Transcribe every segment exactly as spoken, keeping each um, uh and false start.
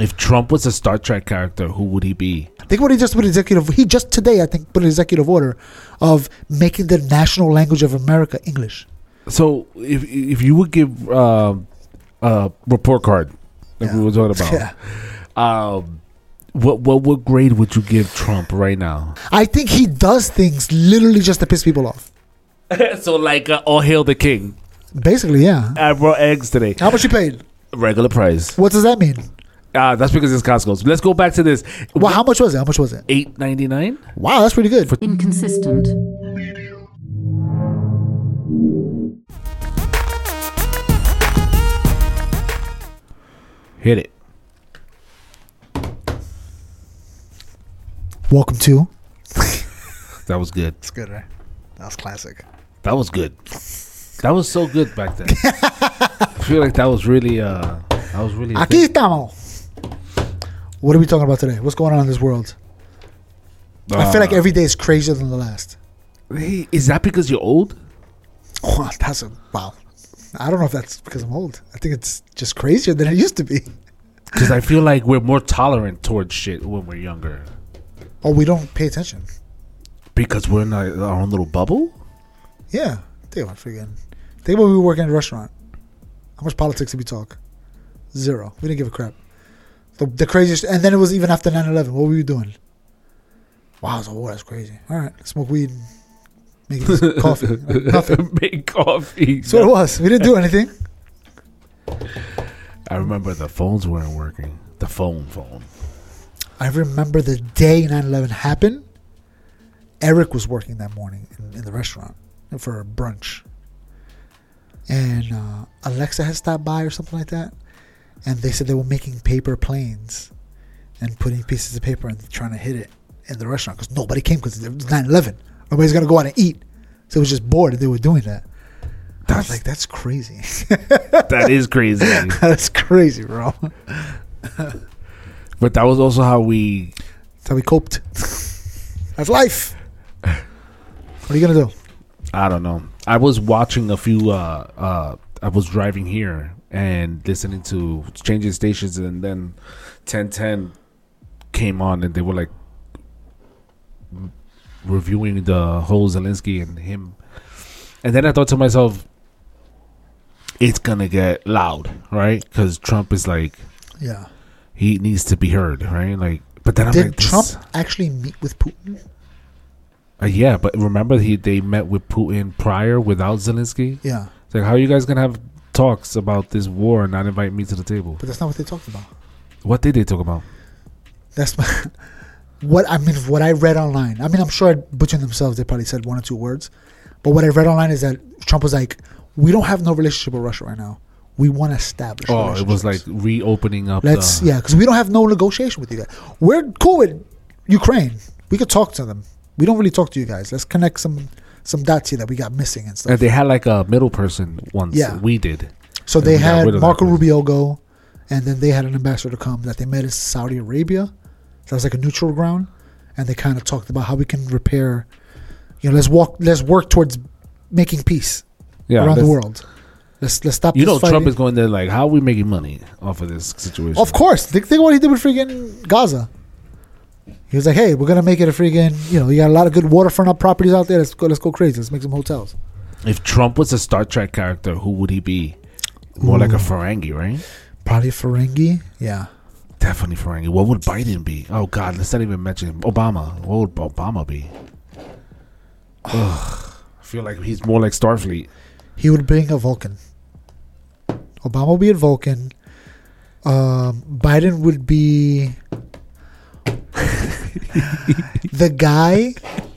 If Trump was a Star Trek character, who would he be? Think what he just put executive. He just today, I think, put an executive order of making the national language of America English. So if if you would give uh, a report card, like Yeah. we were talking about, Yeah. um, what what what grade would you give Trump right now? I think he does things literally just to piss people off. So like, uh, all hail the king. Basically, yeah. I brought eggs today. How much you paid? Regular price. What does that mean? Uh, that's because it's Costco's. Let's go back to this. Well, how much was it? How much was it? eight ninety nine. Wow, that's pretty good. Inconsistent. Hit it. Welcome to. That was good. It's good, right? That was classic. That was good. That was so good back then. I feel like that was really, uh, that was really. a Aquí thing. estamos. What are we talking about today? What's going on in this world? I feel like Uh, every day is crazier than the last. Hey, is that because you're old? Oh, that's a wow. I don't know if that's because I'm old. I think it's just crazier than it used to be. Because I feel like we're more tolerant towards shit when we're younger. Oh, we don't pay attention. Because we're in our, our own little bubble? Yeah. Think about it, freaking. Think about when we were working in a restaurant. How much politics did we talk? Zero. We didn't give a crap. The, the craziest, and then it was even after nine eleven. What were you doing? Wow, so, oh, that's crazy. All right, smoke weed, and make coffee. Like, nothing. Make coffee. That's what it was. We didn't do anything. I remember the phones weren't working. The phone phone. I remember the day nine eleven happened. Eric was working that morning in, in the restaurant for a brunch. And uh, Alexa had stopped by or something like that. And they said they were making paper planes and putting pieces of paper and trying to hit it in the restaurant because nobody came because it was nine eleven. Nobody's going to go out and eat. So it was just bored and they were doing that. I was like, that's crazy. That is crazy. That's crazy, bro. But that was also how we... That's how we coped. That's life. What are you going to do? I don't know. I was watching a few... Uh, uh, I was driving here and listening to changing stations, and then ten ten came on and they were like reviewing the whole Zelensky and him. And then I thought to myself, it's going to get loud, right? Because Trump is like... Yeah. He needs to be heard, right? Like, but then I'm Did like, this, Trump actually meet with Putin? Uh, yeah, but remember he they met with Putin prior without Zelensky. Yeah. It's like, how are you guys gonna have talks about this war and not invite me to the table? But that's not what they talked about. What did they talk about? That's my, what I mean. What I read online. I mean, I'm sure between themselves they probably said one or two words. But what I read online is that Trump was like, "We don't have no relationship with Russia right now. We want to establish." Oh, it was like reopening up. Let's the, yeah, because we don't have no negotiation with you guys. We're cool with Ukraine. We could talk to them. We don't really talk to you guys. Let's connect some some dots here that we got missing and stuff. And they had like a middle person once. Yeah. We did. So And they we got had rid of that Marco person. Rubio go, and then they had an ambassador come that they met in Saudi Arabia. So that was like a neutral ground, and they kind of talked about how we can repair. You know, let's walk. Let's work towards making peace Yeah, around the let's- world. Let's let's stop. You this know, Trump fighting. is going there like, how are we making money off of this situation? Of course. Think, think what he did with freaking Gaza. He was like, "Hey, we're gonna make it a freaking. You know, you got a lot of good waterfront up properties out there. Let's go. Let's go crazy. Let's make some hotels." If Trump was a Star Trek character, who would he be? More like a Ooh. Ferengi, right? Probably Ferengi. Yeah. Definitely Ferengi. What would Biden be? Oh God, let's not even mention him. Obama. What would Obama be? Ugh, I feel like he's more like Starfleet. He would bring a Vulcan. Obama would be a Vulcan. Um, Biden would be the guy.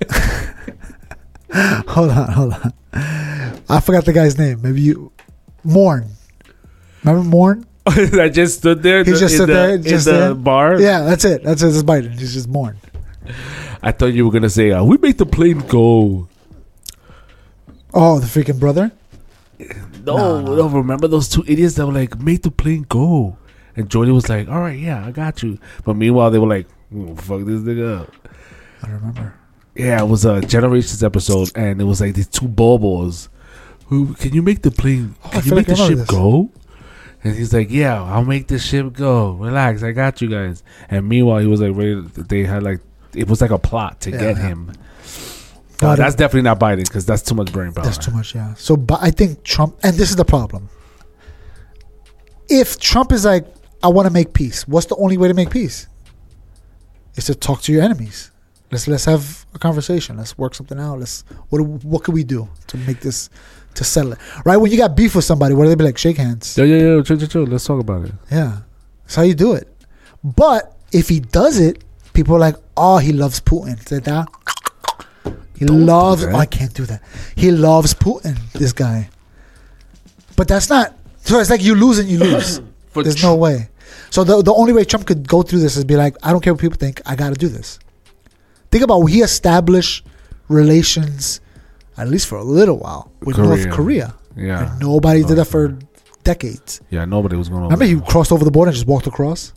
hold on, hold on. I forgot the guy's name. Maybe you, Morn. Remember Morn? I just stood there. He the- just in stood the, there, in just the there. bar. Yeah, that's it. That's it. It's Biden. He's just Morn. I thought you were gonna say, uh, "We make the plane go." Oh, the freaking brother. No, No, no. no. Remember those two idiots that were like, "Make the plane go," and Jordan was like, "All right, yeah, I got you." But meanwhile, they were like, oh, "Fuck this nigga up." I don't remember. Yeah, it was a Generations episode, and it was like these two bobos. Who can you make the plane? Oh, I Can you feel make like the I ship remember this. go? And he's like, yeah, I'll make this ship go. Relax, I got you guys. And meanwhile, he was like, ready to, they had like, it was like a plot to Yeah, get yeah. him. But, Uh, that's definitely not Biden because that's too much brain power. That's too much, yeah. So, but I think Trump, and this is the problem. If Trump is like, I want to make peace, what's the only way to make peace? Is to talk to your enemies. Let's let's have a conversation. Let's work something out. Let's what what can we do to make this to settle it? Right when you got beef with somebody, what do they be like? Shake hands. Yo, yo, yo, chill, chill, chill. Let's talk about it. Yeah, that's how you do it. But if he does it, people are like, oh, he loves Putin. Say that. He Don't do loves. that. Oh, I can't do that. He loves Putin. This guy. But that's not. So it's like you lose and you lose. For There's Tr- no way. So the the only way Trump could go through this is be like, I don't care what people think. I got to do this. Think about when he established relations, at least for a little while, with Korea. North Korea. Yeah. And nobody did that North for decades. Yeah, nobody was going to. Remember he crossed over the border and just walked across?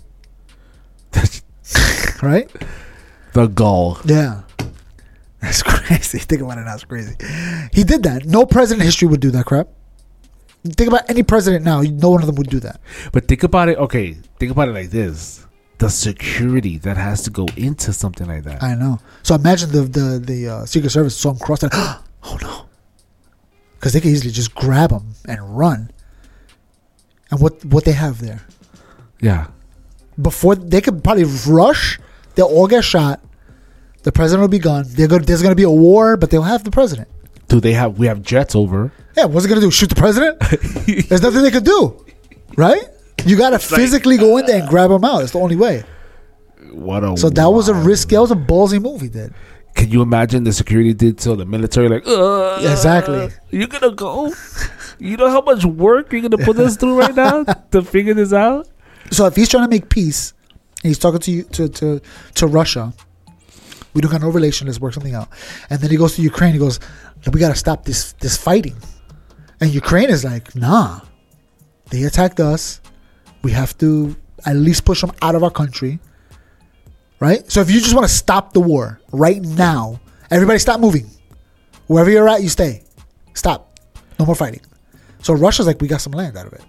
Right? The goal. Yeah. That's crazy. Think about it now. It's crazy. He did that. No president in history would do that crap. Think about any president now. No one of them would do that. But think about it. Okay, think about it like this: the security that has to go into something like that. I know. So imagine the the the uh, Secret Service saw him cross that. Oh no! Because they could easily just grab him and run. And what what they have there Yeah. before they could probably rush, they'll all get shot. The president will be gone. They're go, there's going to be a war, but they'll have the president. Do they have? We have jets over. Yeah, what's it going to do? Shoot the president? There's nothing they could do, right? You got to physically go in there and grab him out. It's the only way. What a. So that was a wild- risky. That was a ballsy move he did. Can you imagine the security did to the military? Like, uh, Yeah, exactly. You're gonna go. You know how much work you're gonna put us through right now to figure this out. So if he's trying to make peace, and he's talking to you to to to Russia, we don't got no relation. Let's work something out. And then he goes to Ukraine. He goes, we got to stop this this fighting. And Ukraine is like, nah, they attacked us. We have to at least push them out of our country. Right? So if you just want to stop the war right now, everybody stop moving. Wherever you're at, you stay. Stop. No more fighting. So Russia's like, we got some land out of it.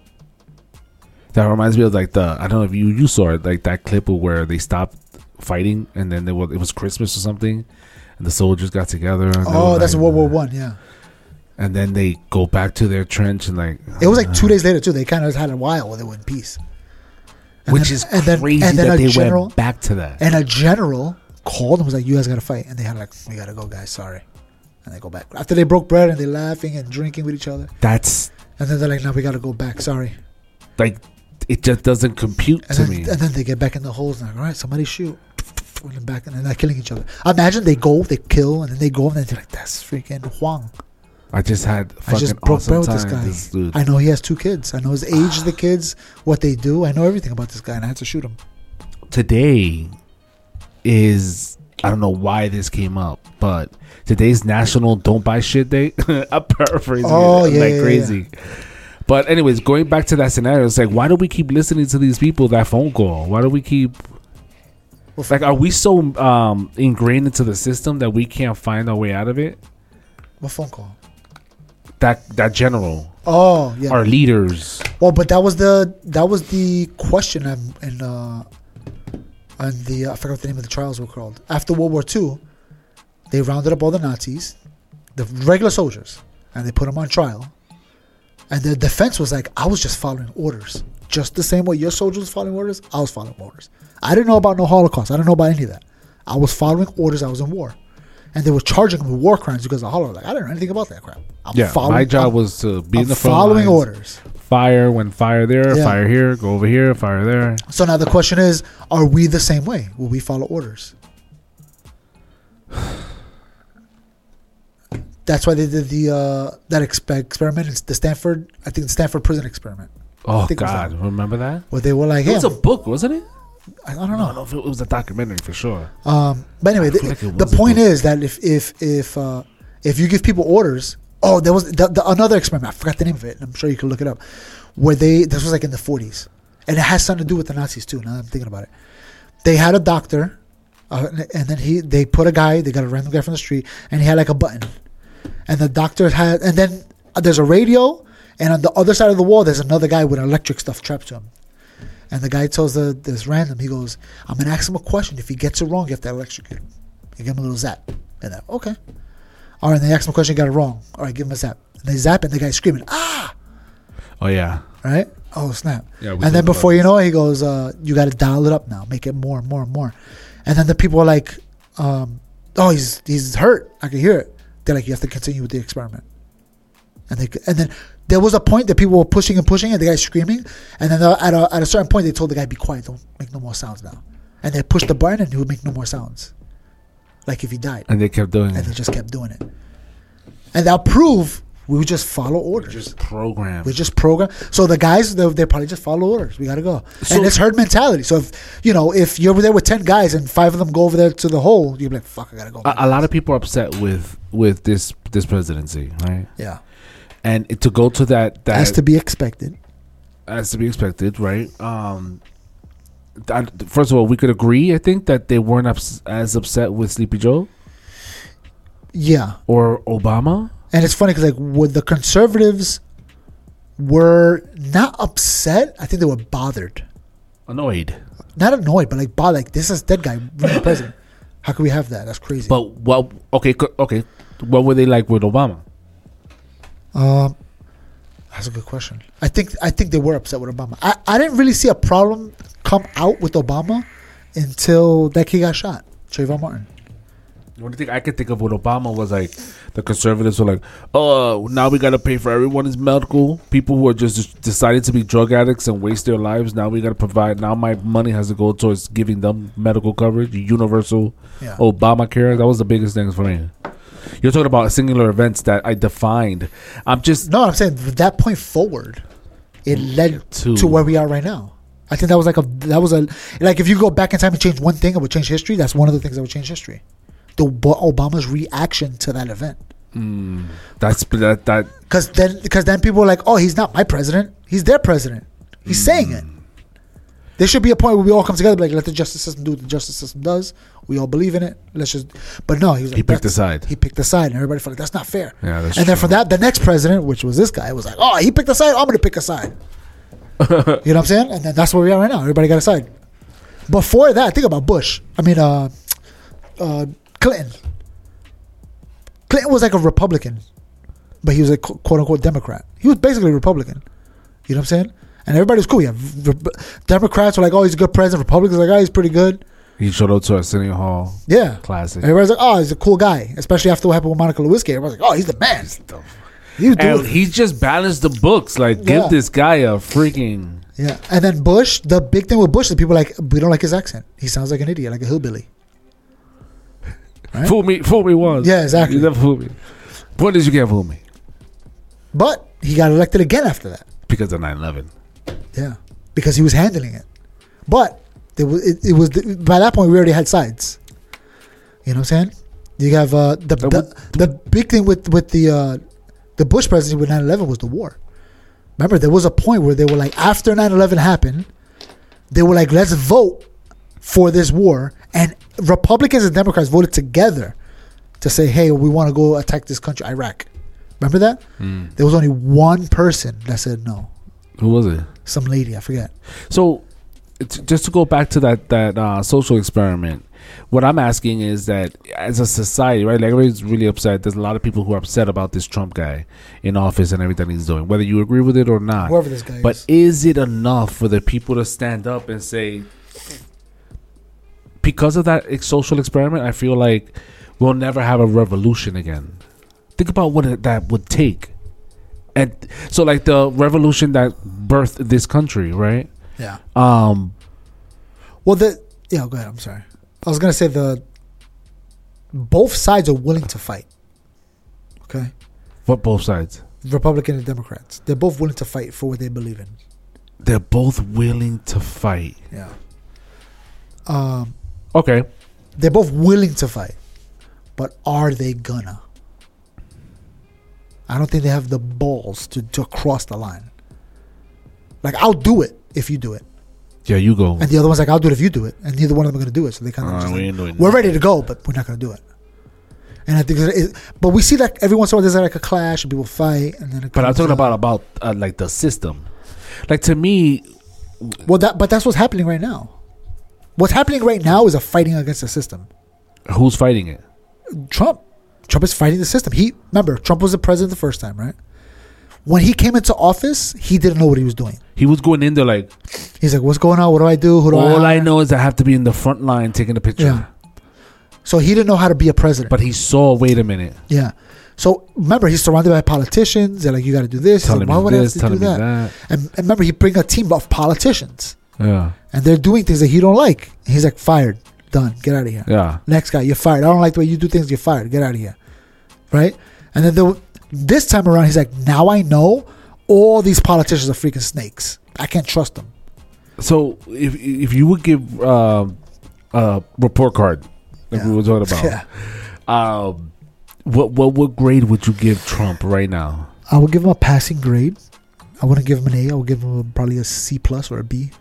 That reminds me of like the I don't know if you you saw it, like that clip where they stopped fighting and then they were, it was Christmas or something, and the soldiers got together. And they Oh, were that's like- World War One, yeah. And then they go back to their trench and like It was like two days later too. They kind of had a while where they were in peace. And which then- is and then- crazy and then that a they general- went back to that. And a general called and was like, "You guys got to fight." And they had like, "We got to go, guys. Sorry." And they go back after they broke bread and they laughing and drinking with each other. That's And then they're like, "No, we got to go back. Sorry." like it just doesn't compute And to then, me. and then they get back in the holes and like, "All right, somebody shoot." Put them back and then they're killing each other. Imagine they go, they kill, and then they go and they're like, "That's freaking Huang." I just had I fucking just broke awesome bread with time. this guy. This dude. I know he has two kids. I know his age of the kids, what they do. I know everything about this guy, and I had to shoot him. Today is I don't know why this came up, but today's National Don't Buy Shit Day. I'm paraphrasing Oh, it yeah, like yeah, crazy. But anyways, going back to that scenario, it's like why do we keep listening to these people that phone call? Why do we keep like are we so um, ingrained into the system that we can't find our way out of it? What phone call? That that general, Oh yeah. our leaders. Well, but that was the that was the question in, in uh, on the uh, I forgot what the name of the trials were called. After World War Two, they rounded up all the Nazis, the regular soldiers, and they put them on trial. And the defense was like, I was just following orders, just the same way your soldiers was following orders. I was following orders. I didn't know about no Holocaust. I didn't know about any of that. I was following orders. I was in war. And they were charging him with war crimes because of Holocaust. Like, I didn't know anything about that crap. I'm Yeah, following, my job I'm, was to be I'm in the front following lines, orders. Fire when fire there, Yeah. fire here, go over here, fire there. So now the question is, are we the same way? Will we follow orders? That's why they did the uh, that exp- experiment. It's the Stanford, I think the Stanford prison experiment. Oh think it was God, that. remember that? Where they were like, It hey, was a book, wasn't it? I, I don't I know. don't know if it was a documentary for sure. Um, but anyway, I the, feel like it the was a point book. is that if if if uh, if you give people orders, oh, there was the, the, another experiment. I forgot the name of it. I'm sure you can look it up. Where they this was like in the forties, and it has something to do with the Nazis too. Now that I'm thinking about it, they had a doctor, uh, and then he they put a guy. They got a random guy from the street, and he had like a button, and the doctor had, and then there's a radio, And on the other side of the wall, there's another guy with electric stuff trapped to him. And the guy tells the this random, he goes, I'm going to ask him a question. If he gets it wrong, you have to electrocute him. You give him a little zap. And then, okay. All right, and they ask him a question, he got it wrong. All right, give him a zap. And they zap, and the guy's screaming, ah! Oh, yeah. Right? Oh, snap. Yeah, and then before you know it, he goes, uh, you got to dial it up now. Make it more and more and more. And then the people are like, um, oh, he's he's hurt. I can hear it. They're like, you have to continue with the experiment. And they and then there was a point that people were pushing and pushing, and the guy's screaming. And then at a, at a certain point, they told the guy, be quiet. Don't make no more sounds now. And they pushed the button, and he would make no more sounds. Like if he died. And they kept doing and it. And they just kept doing it. And they'll prove we would just follow orders. We just program. We just program. So the guys, they, they probably just follow orders. We got to go. So, and it's herd mentality. So if, you know, if you're over there with ten guys and five of them go over there to the hole, you'll be like, fuck, I got to go. A, a lot of people are upset with with this this presidency, right? Yeah. And it, to go to that, that... Has to be expected. Has to be expected, right? Um, that, first of all, we could agree, I think, that they weren't ups, as upset with Sleepy Joe. Yeah. Or Obama. And it's funny because, like, would the conservatives were not upset. I think they were bothered. Annoyed. Not annoyed, but, like, bothered. Like, this is dead guy running the president. How can we have that? That's crazy. But, well, okay, okay. What were they like with Obama? Um, that's a good question. I think I think they were upset with Obama. I, I didn't really see a problem come out with Obama until that kid got shot, Trayvon Martin. The only thing I could think of with Obama was like the conservatives were like, oh, now we got to pay for everyone's medical. People who are just deciding to be drug addicts and waste their lives. Now we got to provide. Now my money has to go towards giving them medical coverage, universal yeah. Obamacare. That was the biggest thing for me. You're talking about singular events that I defined. I'm just no. I'm saying from that point forward, it led to, to where we are right now. I think that was like a that was a like if you go back in time and change one thing, it would change history. That's one of the things that would change history. The Obama's reaction to that event. Mm, that's that that because then because then people are like, oh, he's not my president. He's their president. He's mm. saying it. There should be a point where we all come together, like let the justice system do what the justice system does. We all believe in it. Let's just. But no, he was like, he picked a side. He picked a side, and everybody felt like that's not fair. Yeah, that's and true. then for that, the next president, which was this guy, was like, oh, he picked a side. I'm going to pick a side. You know what I'm saying? And then that's where we are right now. Everybody got a side. Before that, think about Bush. I mean, uh, uh, Clinton. Clinton was like a Republican, but he was a quote unquote Democrat. He was basically a Republican. You know what I'm saying? And everybody was cool. Yeah, Democrats were like, "Oh, he's a good president." Republicans were like, "Oh, he's pretty good." He showed up to a City Hall. Yeah, classic. Everybody's like, "Oh, he's a cool guy." Especially after what happened with Monica Lewinsky, everybody's like, "Oh, he's the man." He was doing. He just balanced the books. Like, yeah. Give this guy a freaking. Yeah, and then Bush. The big thing with Bush is people are like, we don't like his accent. He sounds like an idiot, like a hillbilly. Right? Fool me, fool me once. Yeah, exactly. You never fool me. Point is, you can't fool me. But he got elected again after that because of nine eleven. Yeah, because he was handling it. But there was, it, it was by that point we already had sides. You know what I'm saying? You have uh, the the, the big thing with with the uh, the Bush presidency with nine eleven was the war. Remember, there was a point where they were like, after nine eleven happened, they were like, let's vote for this war, and Republicans and Democrats voted together to say, hey, we want to go attack this country, Iraq. Remember that? Mm. There was only one person that said no. Who was it? Some lady, I forget. So, just to go back to that that uh, social experiment, what I'm asking is that as a society, right? Like everybody's really upset. There's a lot of people who are upset about this Trump guy in office and everything he's doing, whether you agree with it or not. Whoever this guy but is. But is it enough for the people to stand up and say, because of that social experiment, I feel like we'll never have a revolution again? Think about what it, that would take. And so, like the revolution that birthed this country, right? Yeah. Um. Well, the yeah. Go ahead. I'm sorry. I was gonna say the both sides are willing to fight. Okay. What both sides? Republican and Democrats. They're both willing to fight for what they believe in. They're both willing to fight. Yeah. Um. Okay. They're both willing to fight, but are they gonna? I don't think they have the balls to, to cross the line. Like, I'll do it if you do it. Yeah, you go. And the other one's like, I'll do it if you do it. And neither one of them are going to do it. So they kind of uh, just we like, ain't we're ready to go, but we're not going to do it. And I think, it, but we see that every once in a while there's like a clash and people fight, and then. It but I'm talking out. about about uh, like the system. Like to me, well, that but that's what's happening right now. What's happening right now is a fighting against the system. Who's fighting it? Trump. Trump is fighting the system. He remember Trump was the president the first time, right? When he came into office, he didn't know what he was doing. He was going in there like, he's like, "What's going on? What do I do? Who do all I?" I know is I have to be in the front line taking a picture. Yeah. So he didn't know how to be a president. But he saw, wait a minute. Yeah. So remember, he's surrounded by politicians. They're like, "You got to do this." Telling like, Why me would this, I have to do telling me that? that. And, and remember, he bring a team of politicians. Yeah. And they're doing things that he don't like. He's like, "Fired, done, get out of here." Yeah. Next guy, you're fired. I don't like the way you do things. You're fired. Get out of here. Right? And then the, this time around, he's like, "Now I know all these politicians are freaking snakes. I can't trust them." So if if you would give um, a report card, like Yeah. we were talking about, Yeah. um, what what what grade would you give Trump right now? I would give him a passing grade. I wouldn't give him an A. I would give him a, probably a C plus or a B.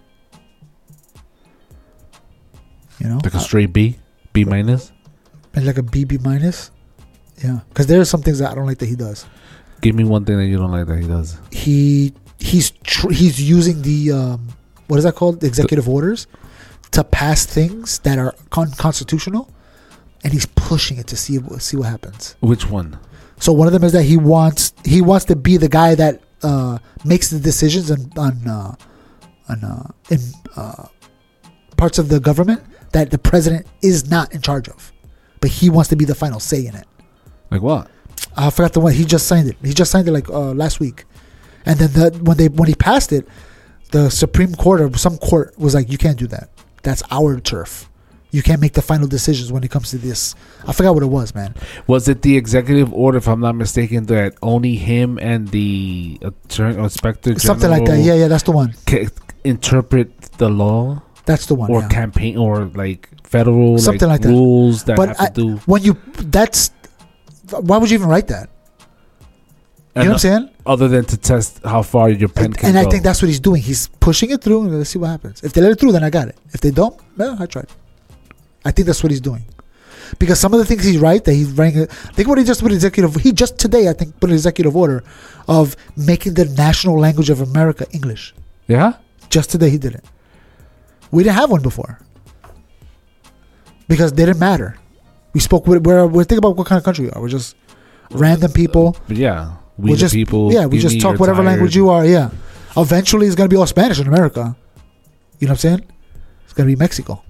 You know, Like a straight B, B minus. maybe like a B, B minus. Yeah, because there are some things that I don't like that he does. Give me one thing that you don't like that he does. He he's tr- he's using the um, what is that called? The executive orders to pass things that are con- constitutional, and he's pushing it to see see what happens. Which one? So one of them is that he wants he wants to be the guy that uh, makes the decisions on on uh, on uh, in uh, parts of the government that the president is not in charge of, but he wants to be the final say in it. Like what? I forgot the one. He just signed it. He just signed it like uh, last week, and then the, when they when he passed it, the Supreme Court or some court was like, "You can't do that. That's our turf. You can't make the final decisions when it comes to this." I forgot what it was, man. Was it the executive order, if I'm not mistaken, that only him and the attorney or inspector general Something like that. Yeah, yeah, that's the one. ca- interpret the law That's the one. or yeah. campaign or like federal Something like that. rules that But have I, to do. when you that's why would you even write that? You know what I'm saying? Other than to test how far your pen And, can and go. I think that's what he's doing. He's pushing it through, and let's see what happens. If they let it through, then I got it. If they don't, well, I tried. I think that's what he's doing. Because some of the things he's right that he's writing. Think what he just put executive. He just today, I think, put an executive order of making the national language of America English. Yeah. Just today, he did it. We didn't have one before because they didn't matter. We spoke with we're we're think about what kind of country we are. We're just random people. But yeah, we We're the just people. Yeah, we you just need, talk you're whatever tired. language you are. Yeah. Eventually, it's gonna be all Spanish in America. You know what I'm saying? It's gonna be Mexico.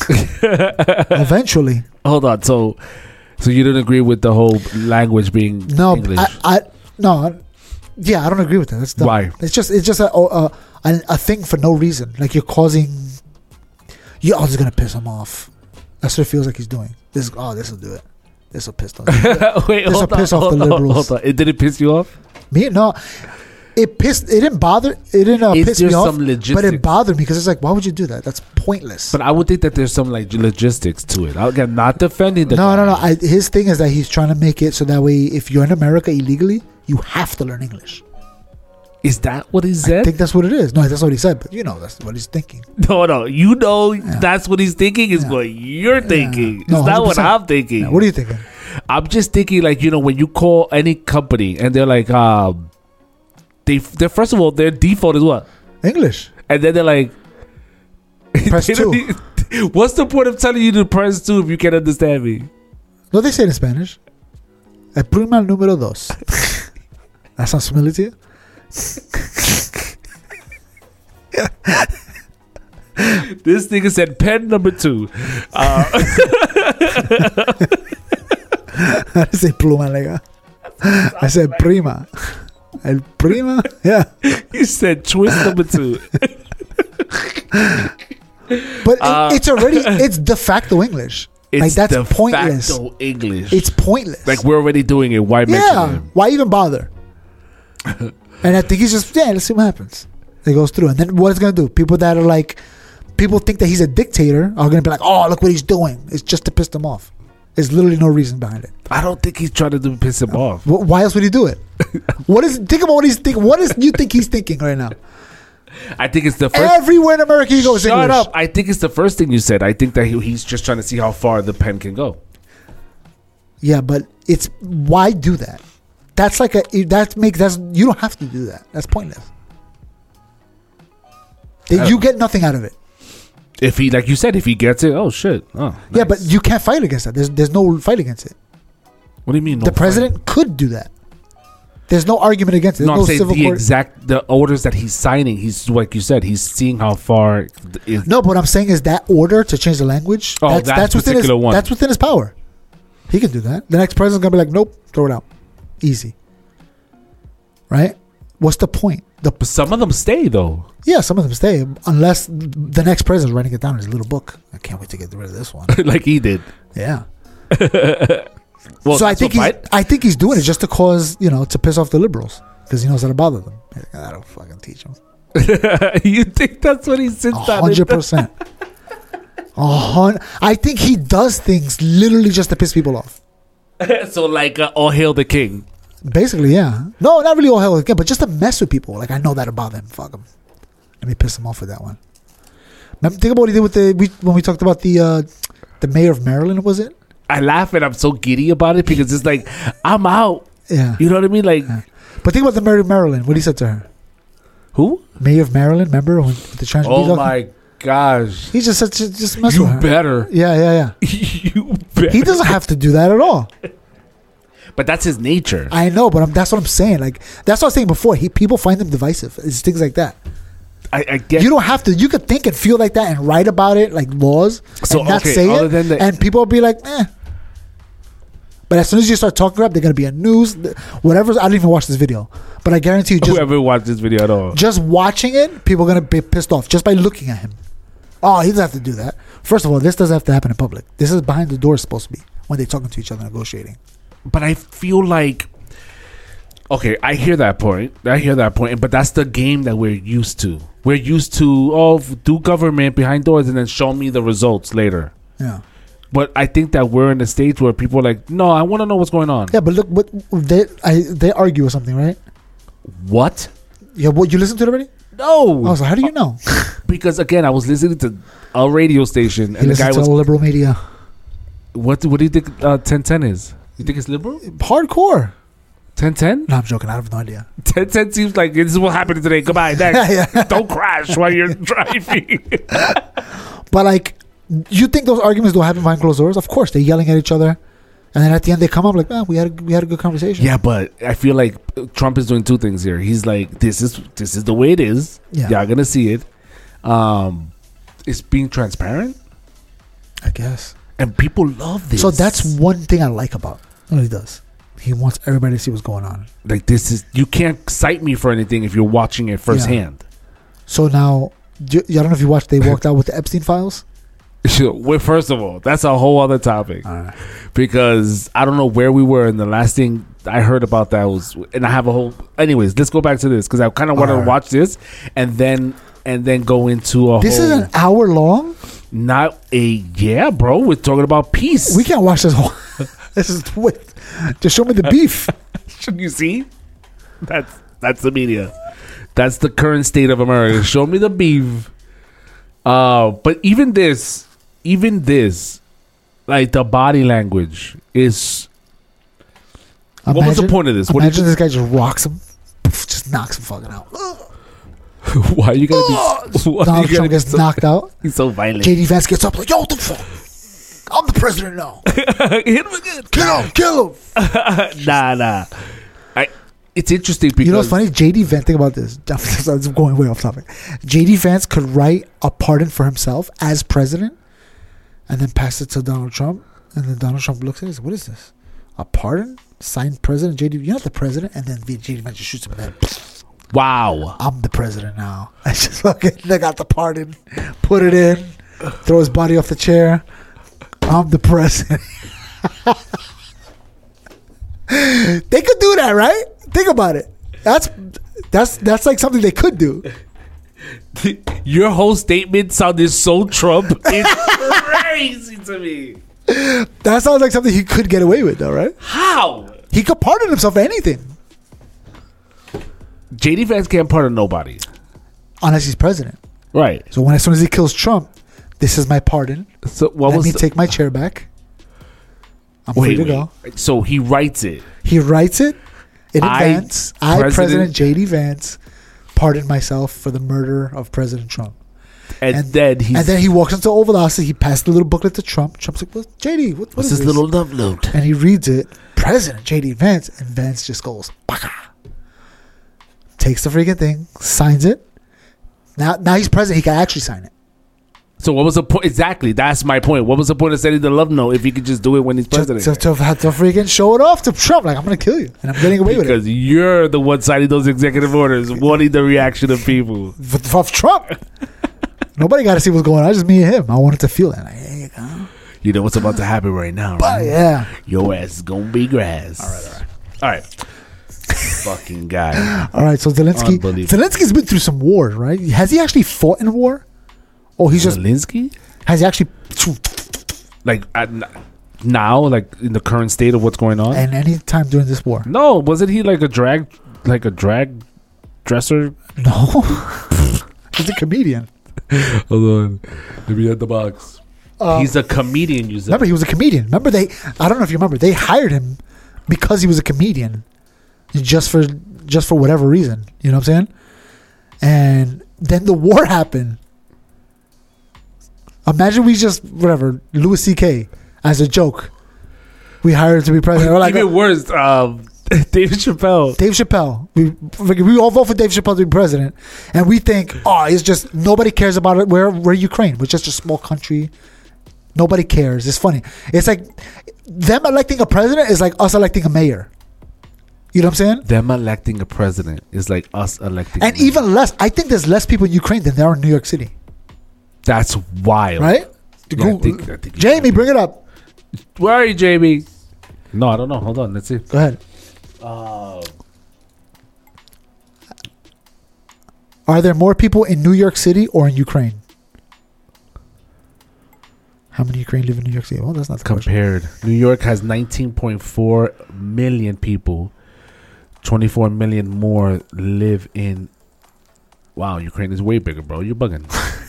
Eventually. Hold on. So, so you didn't agree with the whole language being No, English? I, I no, yeah, I don't agree with that. That's dumb. Why? It's just it's just a a, a a thing for no reason. Like you're causing. You're also gonna piss him off. That's what it feels like he's doing. This oh, this will do it. This will piss them. Wait, This will hold on, piss off hold the on, liberals. hold on. It didn't piss you off? Me no, it pissed. It didn't bother. It didn't uh, Is piss there me off. some But logistics? it bothered me because it's like, why would you do that? That's pointless. But I would think that there's some like logistics to it. Again, not defending the no, guy. no, no. I, his thing is that he's trying to make it so that way, if you're in America illegally, you have to learn English. Is that what he I said? think that's what it is. No, that's what he said. But you know, that's what he's thinking. No, no. You know that's what he's thinking is Yeah. what you're thinking. No, it's not what one hundred percent. I'm thinking. Yeah, what are you thinking? I'm just thinking like, you know, when you call any company and they're like, um, they, they're first of all, their default is what? English. And then they're like, Press they two. don't even- what's the point of telling you to press two if you can't understand me? No, they say it in Spanish. El prima número dos. That sounds familiar to you? This nigga said pen number two. Uh, I didn't say pluma, lega. I said prima. El prima? Yeah. he said twist number two. But Uh, it, it's already, it's de facto English. It's like, that's de pointless. facto English. It's pointless. like we're already doing it. Why mention yeah. him? Why even bother? And I think he's just, yeah, let's see what happens. It goes through. And then what it's going to do? People that are like, people think that he's a dictator are going to be like, oh, look what he's doing. It's just to piss them off. There's literally no reason behind it. I don't think he's trying to do piss him off. Wh- Why else would he do it? What is, think about what he's thinking. What is you think he's thinking right now? I think it's the first. Everywhere in America you go, it's Shut English. up! I think it's the first thing you said. I think that he, he's just trying to see how far the pen can go. Yeah, but it's why do that? That's like a that make that's you don't have to do that. That's pointless. They, you get nothing out of it. If he, like you said, if he gets it, oh shit. Oh, nice. Yeah, but you can't fight against that. There's there's no fight against it. What do you mean? No the president fight? could do that. There's no argument against it. There's no, no I'm saying civil the court. exact the orders that he's signing. He's like you said. He's seeing how far. Is, no, but what I'm saying is that order to change the language. Oh, that's, that that's within his. one. That's within his power. He can do that. The next president's gonna be like, nope, throw it out, easy. Right? What's the point? The but some of them stay though. Yeah, some of them stay unless the next president's writing it down in his little book. I can't wait to get rid of this one. Like he did. Yeah. Well, so I think he's, I think he's doing it just to cause, you know, to piss off the liberals because he knows how to bother them. Like, I don't fucking teach them. You think that's what he sits down? hundred percent. I think he does things literally just to piss people off. So like, uh, all hail the king. Basically, yeah. No, not really all hell again, but just to mess with people. Like I know that about them. Fuck them. Let me piss them off with that one. Remember, think about what he did with the we, when we talked about the uh, the mayor of Maryland. Was it? I laugh and I'm so giddy about it because it's like I'm out. Yeah. You know what I mean? Like, yeah. But think about the mayor of Maryland. What he said to her. Who? Mayor of Maryland. Remember when with the trans? Oh my gosh. He just said just, just mess you with her. better. Yeah, yeah, yeah. You better. He doesn't have to do that at all. But that's his nature. I know, but I'm, that's what I'm saying. Like that's what I was saying before. He people find him divisive. It's things like that. I, I get. You don't have to. You could think and feel like that and write about it like laws so, and not okay, say it, the, and people will be like, eh. But as soon as you start talking about, they're gonna be a news, whatever. I didn't even watch this video, but I guarantee you, just whoever watched this video at all, just watching it, people are gonna be pissed off just by looking at him. Oh, he doesn't have to do that. First of all, this doesn't have to happen in public. This is behind the door. Supposed to be when they're talking to each other, negotiating. But I feel like, okay, I hear that point. I hear that point. But that's the game that we're used to. We're used to, oh, do government behind doors and then show me the results later. Yeah. But I think that we're in a stage where people are like, no, I want to know what's going on. Yeah, but look, what they I, they argue or something, right? What? Yeah, what, you listen to it already? No. Oh, so how do you know? Because, again, I was listening to a radio station. He and the guy to was liberal media. What, what do you think uh, ten ten is? You think it's liberal? Hardcore. ten ten? No, I'm joking. I have no idea. ten ten seems like this is what happened today. Goodbye. Next. Yeah. Don't crash while you're driving. But like, you think those arguments don't happen behind closed doors? Of course, they're yelling at each other, and then at the end they come up like, "Oh, we had a, we had a good conversation." Yeah, but I feel like Trump is doing two things here. He's like, "This is this is the way it is. Yeah. Y'all gonna see it." Um, it's being transparent, I guess. And people love this. So that's one thing I like about what he does. He wants everybody to see what's going on. Like this is you can't cite me for anything if you're watching it firsthand. Yeah. So now, do, I don't know if you watched. They walked out with the Epstein files. Well, first of all, that's a whole other topic right. Because I don't know where we were, and the last thing I heard about that was, and I have a whole. Anyways, let's go back to this because I kind of want right. to watch this and then and then go into a. This whole, is an hour long. Not a yeah, bro. We're talking about peace. We can't watch this whole. This is wait, just show me the beef. Should you see? That's that's the media. That's the current state of America. Show me the beef. Uh, but even this, even this, like the body language is. Imagine, what was the point of this? What imagine this guy just rocks him, just knocks him fucking out. Why are you gonna be? Donald Trump gets so, knocked out. He's so violent. J D Vance gets up like, yo, what the fuck? I'm the president now. Hit him again. Kill him. Kill him. nah, nah. I. It's interesting because you know what's funny. J D Vance. Think about this. I'm going way off topic. J D Vance could write a pardon for himself as president, and then pass it to Donald Trump, and then Donald Trump looks at it and says, "What is this? A pardon signed President J D? You're not the president." And then J D Vance just shoots him in the head. Wow. I'm the president now. I just fucking they got the pardon, put it in, throw his body off the chair. I'm the president. They could do that, right? Think about it. That's that's that's like something they could do. Your whole statement sounded so Trump. It's crazy to me. That sounds like something he could get away with, though, right? How? He could pardon himself for anything. J D Vance can't pardon nobody. Unless he's president. Right. So when as soon as he kills Trump, this is my pardon. So what Let was me the, take my chair back. I'm Wait, free to wait. go. So he writes it. He writes it in I, advance. I, President- President J D Vance, pardon myself for the murder of President Trump. And, And- then he's... And then he walks into Oval Office. He passed the little booklet to Trump. Trump's like, "What, J D? What, what What's is this this?" little love note? And he reads it. President J D Vance, and Vance just goes, "Baka." Takes the freaking thing, signs it. Now, now he's president. He can actually sign it. So what was the point? Exactly. That's my point. What was the point of sending the love note if he could just do it when he's president? To, to, to, have to freaking show it off to Trump. Like, I'm going to kill you. And I'm getting away with it. Because you're the one signing those executive orders, wanting the reaction of people. For, for Trump. Nobody got to see what's going on. Just me and him. I wanted to feel that. Like, there you go. You know what's about to happen right now, But right? yeah. Your ass is going to be grass. All right, all right. All right. Fucking guy. All right, so Zelensky. Unbelievable. Zelensky's been through some wars, right? Has he actually fought in war? Oh, he's just. Zelensky? Has he actually. Like, at, now, like, in the current state of what's going on? And any time during this war? No, wasn't he like a drag, like a drag dresser? No. He's a comedian. Hold on. Let me at the box. Um, He's a comedian, you said. Remember, he was a comedian. Remember, they. I don't know if you remember. They hired him because he was a comedian, just for just for whatever reason. You know what I'm saying? And then the war happened. Imagine we just whatever Louis C K as a joke. We hired him to be president. We're like, Even worse, um, David Chappelle. Dave Chappelle. We we all vote for Dave Chappelle to be president, and we think, oh, it's just nobody cares about it. We're we're Ukraine. We're just a small country. Nobody cares. It's funny. It's like them electing a president is like us electing a mayor. You know what I'm saying? Them electing a president is like us electing. And a mayor. even less. I think there's less people in Ukraine than there are in New York City. That's wild, Right? Yeah, Go- I think- I think- Jamie, bring it up. Where are you, Jamie? No, I don't know. Hold on. Let's see. Go ahead. Uh, Are there more people in New York City or in Ukraine? How many Ukraine live in New York City? Well, that's not the question. compared, New York has nineteen point four million people. twenty-four million more live in. Wow, Ukraine is way bigger, bro. You're bugging.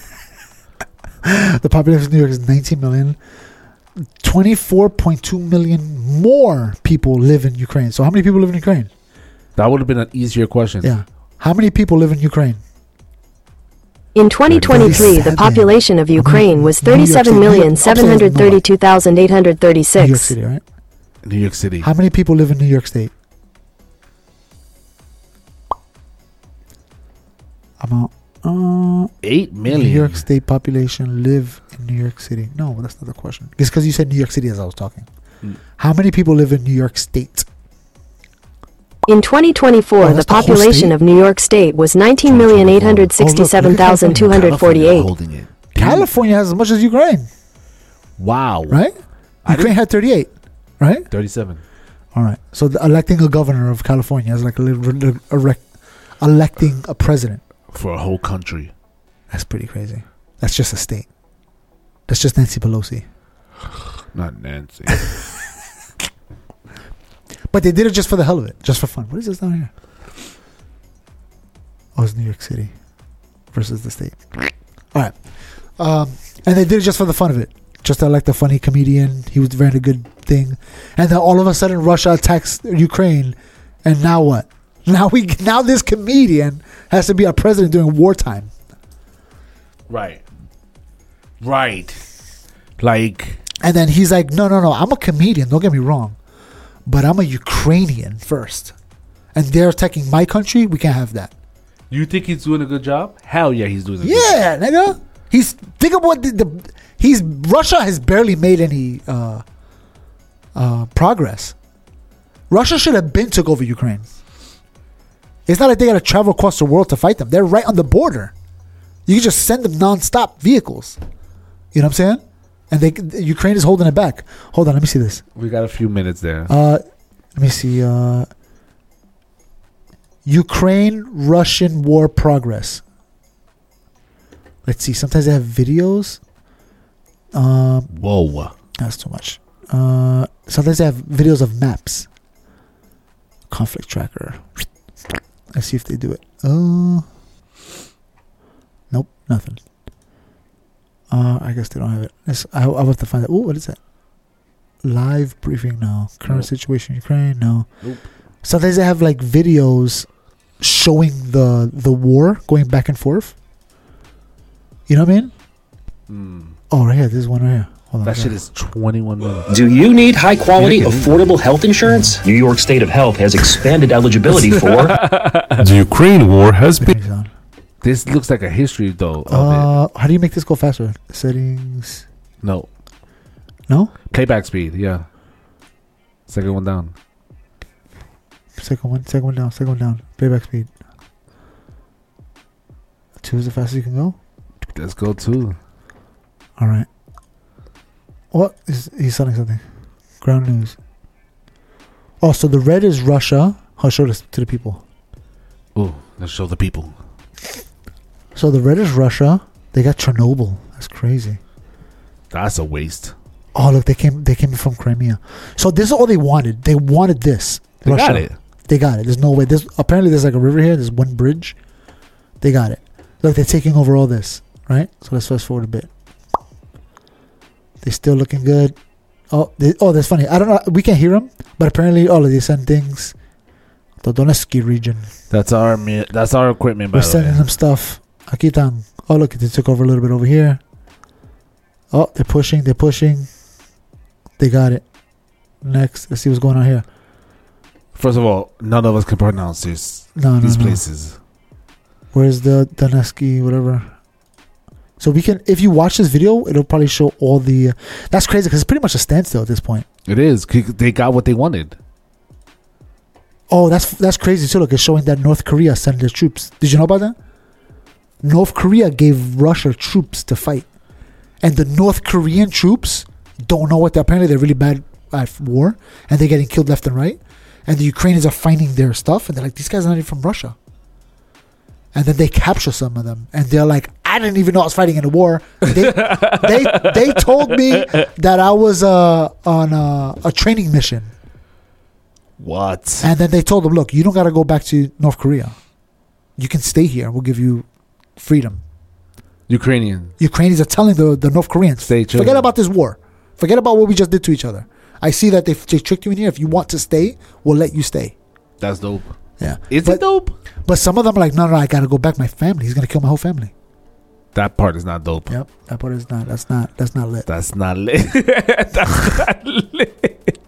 The population of New York is nineteen million. twenty-four point two million more people live in Ukraine. So how many people live in Ukraine? That would have been an easier question. Yeah. How many people live in Ukraine? In twenty twenty-three, the thirty-seven. population of Ukraine was New York City. thirty-seven million seven hundred thirty-two thousand eight hundred New York thirty-six. City, right? New York City. How many people live in New York State? About uh, Eight million. New York State population live in New York City. No, that's not the question. It's because you said New York City as I was talking. Mm. How many people live in New York State? In twenty twenty-four, Oh, the that's the whole population state? of New York State was nineteen million eight hundred sixty-seven thousand two hundred forty-eight. Holding it. California has as much as Ukraine, Wow. right? I Ukraine had thirty-eight, right? Thirty-seven. All right. So the electing a governor of California is like a, little- a rec- electing a president. For a whole country. That's pretty crazy. That's just a state. That's just Nancy Pelosi. Not Nancy. But they did it just for the hell of it, just for fun. What is this down here? Oh, it's New York City versus the state. All right. Um, and they did it just for the fun of it. Just to elect a funny comedian. He was wearing a good thing. And then all of a sudden Russia attacks Ukraine. And now what? Now we now this comedian has to be our president during wartime. Right. Right. Like. And then he's like, no, no, no. I'm a comedian. Don't get me wrong. But I'm a Ukrainian first. And they're attacking my country. We can't have that. You think he's doing a good job? Hell yeah, he's doing a good job. Yeah, nigga. He's think of what the, the he's Russia has barely made any uh, uh, progress. Russia should have been took over Ukraine. It's not like they got to travel across the world to fight them. They're right on the border. You can just send them nonstop vehicles. You know what I'm saying? And they Ukraine is holding it back. Hold on, let me see this. We got a few minutes there. Uh, let me see. Uh, Ukraine-Russian war progress. Let's see. Sometimes they have videos. Um, Whoa. that's too much. Uh, sometimes they have videos of maps. Conflict tracker. Let's see if they do it. Uh, nope, nothing. Uh, I guess they don't have it. Let's, I, I have to find it. Oh, what is that? Live briefing, no. Current Nope. situation in Ukraine, no. Nope. Sometimes they have like videos showing the the war going back and forth. You know what I mean? Mm. Oh, right here. This is one right here. Hold on, That right shit here. is twenty-one minutes. Do you need high quality, You can- affordable health insurance? New York State of Health has expanded eligibility for. The Ukraine war has been Everything's on. This looks like a history though of Uh, how do you make this go faster? Settings. it. No. No. Playback speed, yeah. Second one down. Second one. Second one down. Second one down. Playback speed. Two is the fastest you can go. Let's go two. All right. What is he's selling something? Ground news. Oh, so the red is Russia. I'll show this to the people. Ooh, let's show the people. So the red is Russia. They got Chernobyl. That's crazy. That's a waste. Oh, look, they came. They came from Crimea. So this is all they wanted. They wanted this. They Russia. got it. They got it. There's no way. There's apparently there's like a river here. There's one bridge. They got it. Look, they're taking over all this, right? So let's fast forward a bit. They're still looking good. Oh, they, oh, that's funny. I don't know. We can't hear them, but apparently all of these send things. The Donetsk region. That's our mi- that's our equipment, by We're the sending way. them stuff. Akitan. Oh, look, they took over a little bit over here. Oh, they're pushing. They're pushing. They got it. Next, let's see what's going on here. First of all, none of us can pronounce this, No, no, these no. places. Where's the Donetsk, whatever? So we can, if you watch this video, it'll probably show all the. Uh, that's crazy because it's pretty much a standstill at this point. It is. C- They got what they wanted. Oh, that's that's crazy too. Look, it's showing that North Korea sent their troops. Did you know about that? North Korea gave Russia troops to fight, and the North Korean troops don't know what they're. Apparently, they're really bad at war, and they're getting killed left and right. And the Ukrainians are finding their stuff, and they're like, "These guys are not even from Russia." And then they capture some of them, and they're like, "I didn't even know I was fighting in a war." They they, they told me that I was uh, on a, a training mission. What? And then they told them, look, you don't got to go back to North Korea. You can stay here. We'll give you freedom. Ukrainian. Ukrainians are telling the, the North Koreans, Stay chilling. forget about this war. Forget about what we just did to each other. I see that they, they tricked you in here. If you want to stay, we'll let you stay. That's dope. Yeah. Is but, it dope? But some of them are like, no, no, I got to go back. My family. He's going to kill my whole family. That part is not dope. Yep. That part is not. That's not. That's not lit. That's not lit. That's not lit.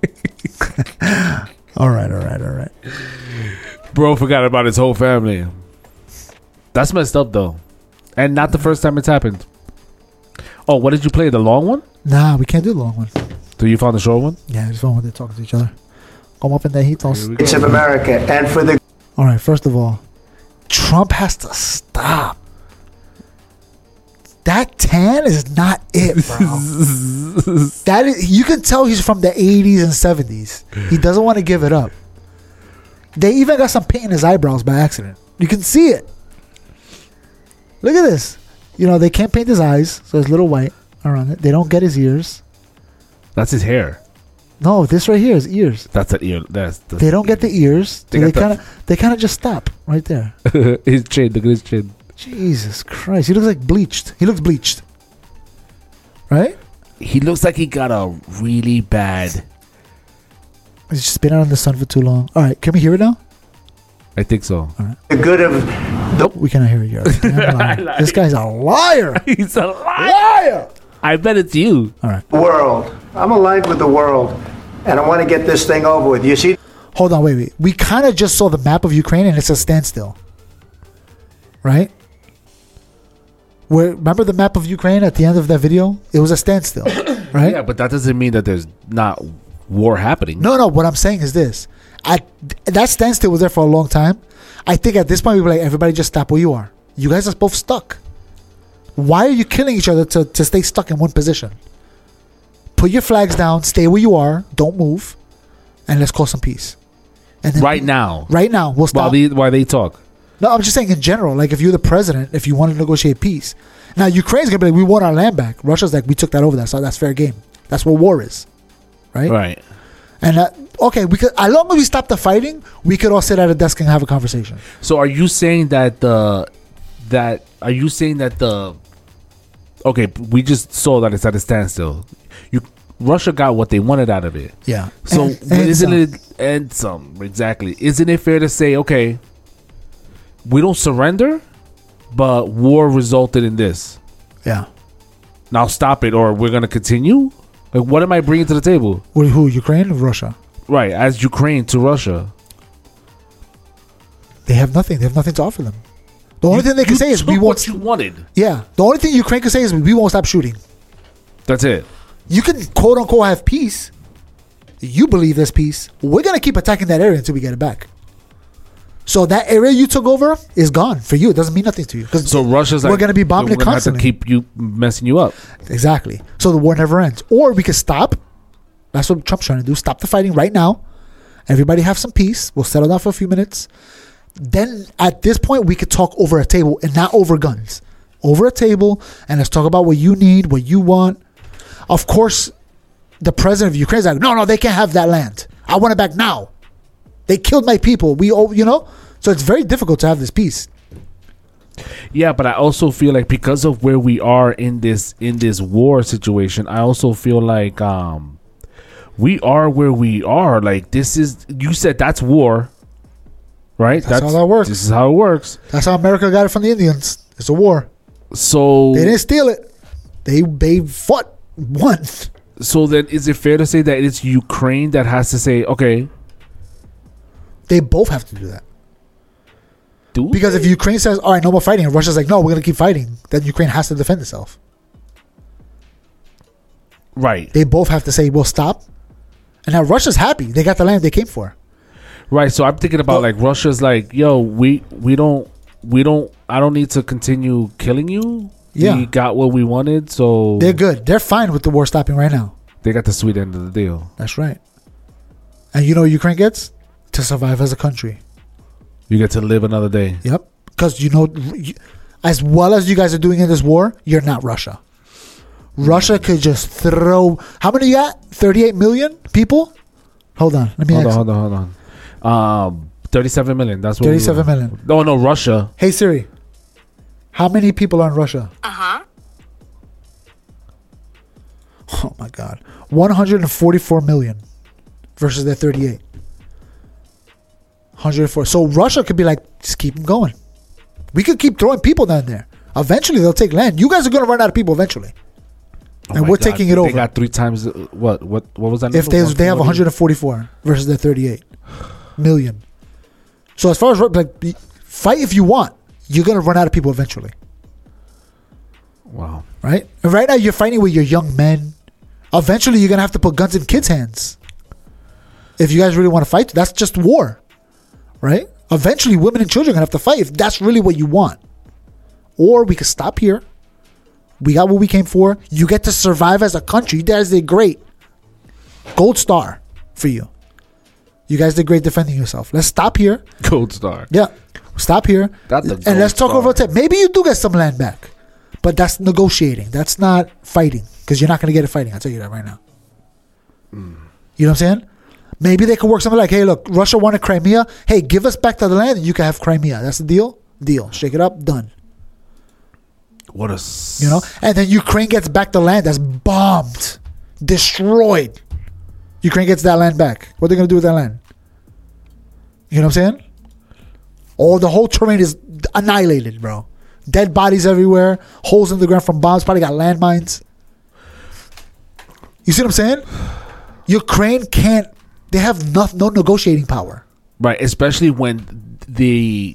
All right. All right. All right. Bro forgot about his whole family. That's messed up though. And not the first time it's happened. Oh, what did you play? The long one? Nah, we can't do the long one. So you found the short one? Yeah, just when they're talking to each other. Come up in there, hitos. Here we go. States of America and for the All right, first of all, Trump has to stop. That tan is not it, bro. That is, you can tell he's from the eighties and seventies. He doesn't want to give it up. They even got some paint in his eyebrows by accident. You can see it. Look at this. You know, they can't paint his eyes, so it's a little white around it. They don't get his ears. That's his hair. No, this right here is ears. That's an ear. That's the They don't get the ears. They So they got kind the- of they kind of just stop right there. his chin. Look at his chin. Jesus Christ. He looks like bleached. He looks bleached. Right? He looks like he got a really bad. He's just been out in the sun for too long. All right, can we hear it now? I think so. the good of We cannot hear it yet. Damn liar. This guy's a liar. He's a liar. Liar. I bet it's you. All right. the world. I'm aligned with the world, and I want to get this thing over with. You see, Hold on, wait, wait. We kind of just saw the map of Ukraine and it's a standstill. Right? Where, remember the map of Ukraine at the end of that video? It was a standstill. Right? Yeah, but that doesn't mean that there's not war happening. No, no. What I'm saying is this: at that standstill was there for a long time. I think at this point we were like, everybody just stop where you are. You guys are both stuck. Why are you killing each other to, to stay stuck in one position? Put your flags down. Stay where you are. Don't move, and let's call some peace. And then Right now. right now, we'll While stop. they while they talk. No, I'm just saying in general. Like if you're the president, if you want to negotiate peace, now Ukraine's gonna be like, we want our land back. Russia's like, we took that over. That's that's fair game. That's what war is, right? Right. And uh, okay, we could, as long as we stop the fighting, we could all sit at a desk and have a conversation. So are you saying that the that are you saying that the okay, we just saw that it's at a standstill. You Russia got what they wanted out of it. Yeah. So And- and isn't some. it and some exactly? Isn't it fair to say, okay, we don't surrender, but war resulted in this. Yeah. Now stop it, or we're gonna continue. Like, what am I bringing to the table? What, who? Ukraine or Russia? Right, as Ukraine to Russia. They have nothing. They have nothing to offer them. The only You- thing they can you say is took we won't. what you wanted. Yeah. The only thing Ukraine can say is we won't stop shooting. That's it. You can quote unquote have peace. You believe there's peace. We're gonna keep attacking that area until we get it back. So that area you took over is gone for you. It doesn't mean nothing to you. Because So Russia's like, we're gonna be bombing we're it gonna have to constantly. keep you messing you up. Exactly. So the war never ends. Or we could stop. That's what Trump's trying to do. Stop the fighting right now. Everybody have some peace. We'll settle down for a few minutes. Then at this point, we could talk over a table and not over guns. Over a table, and let's talk about what you need, what you want. Of course, the president of Ukraine is like, no, no, they can't have that land. I want it back now. They killed my people. We, oh, you know? So it's very difficult to have this peace. Yeah, but I also feel like because of where we are in this in this war situation, I also feel like um we are where we are. Like, this is, you said that's war, right? That's how that works. This is how it works. That's how America got it from the Indians. It's a war. So They didn't steal it. They they fought, won. so then is it fair to say that it's Ukraine that has to say, okay, They both have to do that. do Because if Ukraine says, all right, no more fighting, and Russia's like, no, we're going to keep fighting, then Ukraine has to defend itself. right, They both have to say, we'll stop. And now Russia's happy. They got the land they came for. right. So I'm thinking about Well- like Russia's like, yo, we we don't we don't I don't need to continue killing you. Yeah. We got what we wanted, so They're good. They're fine with the war stopping right now. they got the sweet end of the deal. That's right. And you know what Ukraine gets? To survive as a country. You get to live another day. Yep. Because, you know, you- as well as you guys are doing in this war, you're not Russia. Russia could just throw... How many you got? thirty-eight million people? Hold on. Let me Hold on, ask. hold on, hold on. Um, thirty-seven million. That's what. we thirty-seven were- million. No, no, Russia. Hey, Siri. How many people are in Russia? Uh-huh. Oh, my God. one hundred forty-four million versus their thirty-eight. one hundred four. So Russia could be like, just keep them going. We could keep throwing people down there. Eventually, they'll take land. You guys are going to run out of people eventually. Oh and my we're God, taking it They over. got three times. uh, What? What? What was that? If number? they, they have one hundred forty-four versus their thirty-eight million. So as far as, like, be- fight if you want. You're going to run out of people eventually. Wow. Right? And right now, you're fighting with your young men. Eventually, you're going to have to put guns in kids' hands. If you guys really want to fight, that's just war. Right? Eventually, women and children are going to have to fight if that's really what you want. Or we could stop here. We got what we came for. You get to survive as a country. You guys did great. Gold star for you. You guys did great defending yourself. Let's stop here. Gold star. Yeah. Stop here. Got the and gold let's talk star. over time. Maybe you do get some land back. But that's negotiating. That's not fighting. Because you're not going to get it fighting. I'll tell you that right now. Mm. You know what I'm saying? Maybe they could work something like, hey, look, Russia wanted Crimea. Hey, give us back the land and you can have Crimea. That's the deal? Deal. Shake it up. Done. What a. S- You know? And then Ukraine gets back the land that's bombed. Destroyed. Ukraine gets that land back. What are they going to do with that land? You know what I'm saying? All the whole terrain is annihilated, bro. Dead bodies everywhere. Holes in the ground from bombs. Probably got landmines. You see what I'm saying? Ukraine can't. They have no, no negotiating power. Right, especially when the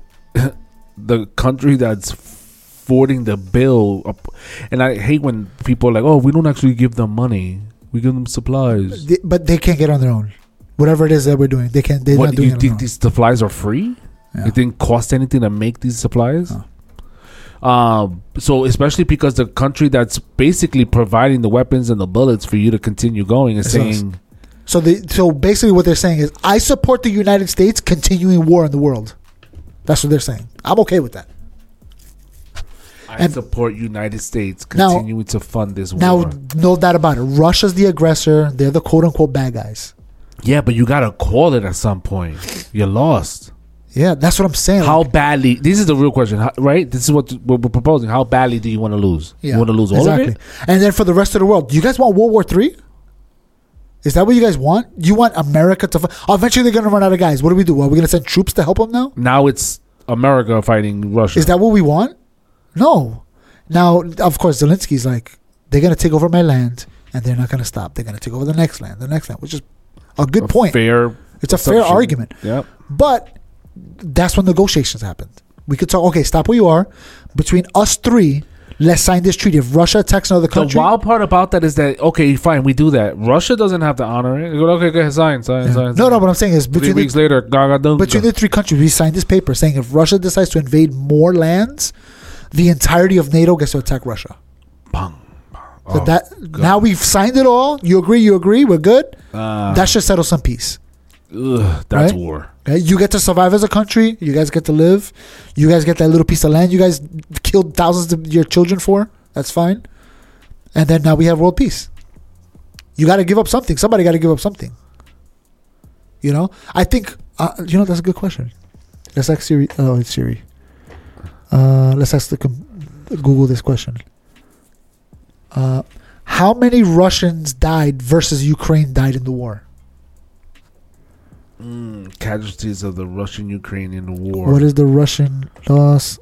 the country that's footing the bill, up, and I hate when people are like, "Oh, we don't actually give them money; we give them supplies." They, but they can't get on their own. Whatever it is that we're doing, they can't. They're What not do doing you it on think their own. these supplies are free? Yeah. It didn't cost anything to make these supplies. Huh. Um, so especially because the country that's basically providing the weapons and the bullets for you to continue going is It's saying, us. So they, so basically what they're saying is, I support the United States continuing war in the world. That's what they're saying. I'm okay with that. "I And- support United States Now- continuing to fund this war." Now, no doubt about it. Russia's the aggressor. They're the quote unquote bad guys. Yeah, but you gotta call it at some point. You're lost. Yeah, that's what I'm saying. How Like, badly? This is the real question, how- right? This is what we're we're proposing. How badly do you want to lose? yeah, You want to lose all exactly. of it? And then for the rest of the world, do you guys want World War Three? Is that what you guys want? You want America to... F- oh, eventually they're going to run out of guys. What do we do? Are we going to send troops to help them now? Now it's America fighting Russia. Is that what we want? No. Now, of course, Zelensky's like, they're going to take over my land, and they're not going to stop. They're going to take over the next land, the next land, which is a good a point. Fair it's a fair argument. Yep. But that's when negotiations happened. We could talk, okay, stop where you are. Between us three, let's sign this treaty. If Russia attacks another country... The wild part about that is that, okay, fine, we do that. Russia doesn't have to honor it. They go, okay, okay, sign, sign, yeah. sign. No, sign. no, what I'm saying is... Between Three weeks the, later, gaga dum, between the three countries, we signed this paper saying if Russia decides to invade more lands, the entirety of NATO gets to attack Russia. Bang. So Oh, that God. now we've signed it all. You agree, you agree, we're good. Uh, That should settle some peace. ugh, that's Right? war. Okay? You get to survive as a country. You guys get to live. You guys get that little piece of land you guys killed thousands of your children for. That's fine. And then now we have world peace. You got to give up something. Somebody got to give up something. You know? I think, uh, you know, that's a good question. Let's ask Siri. Oh, it's Siri. Uh, let's ask the com- Google this question. Uh, how many Russians died versus Ukraine died in the war? Mm, casualties of the Russian-Ukrainian war. What is the Russian loss?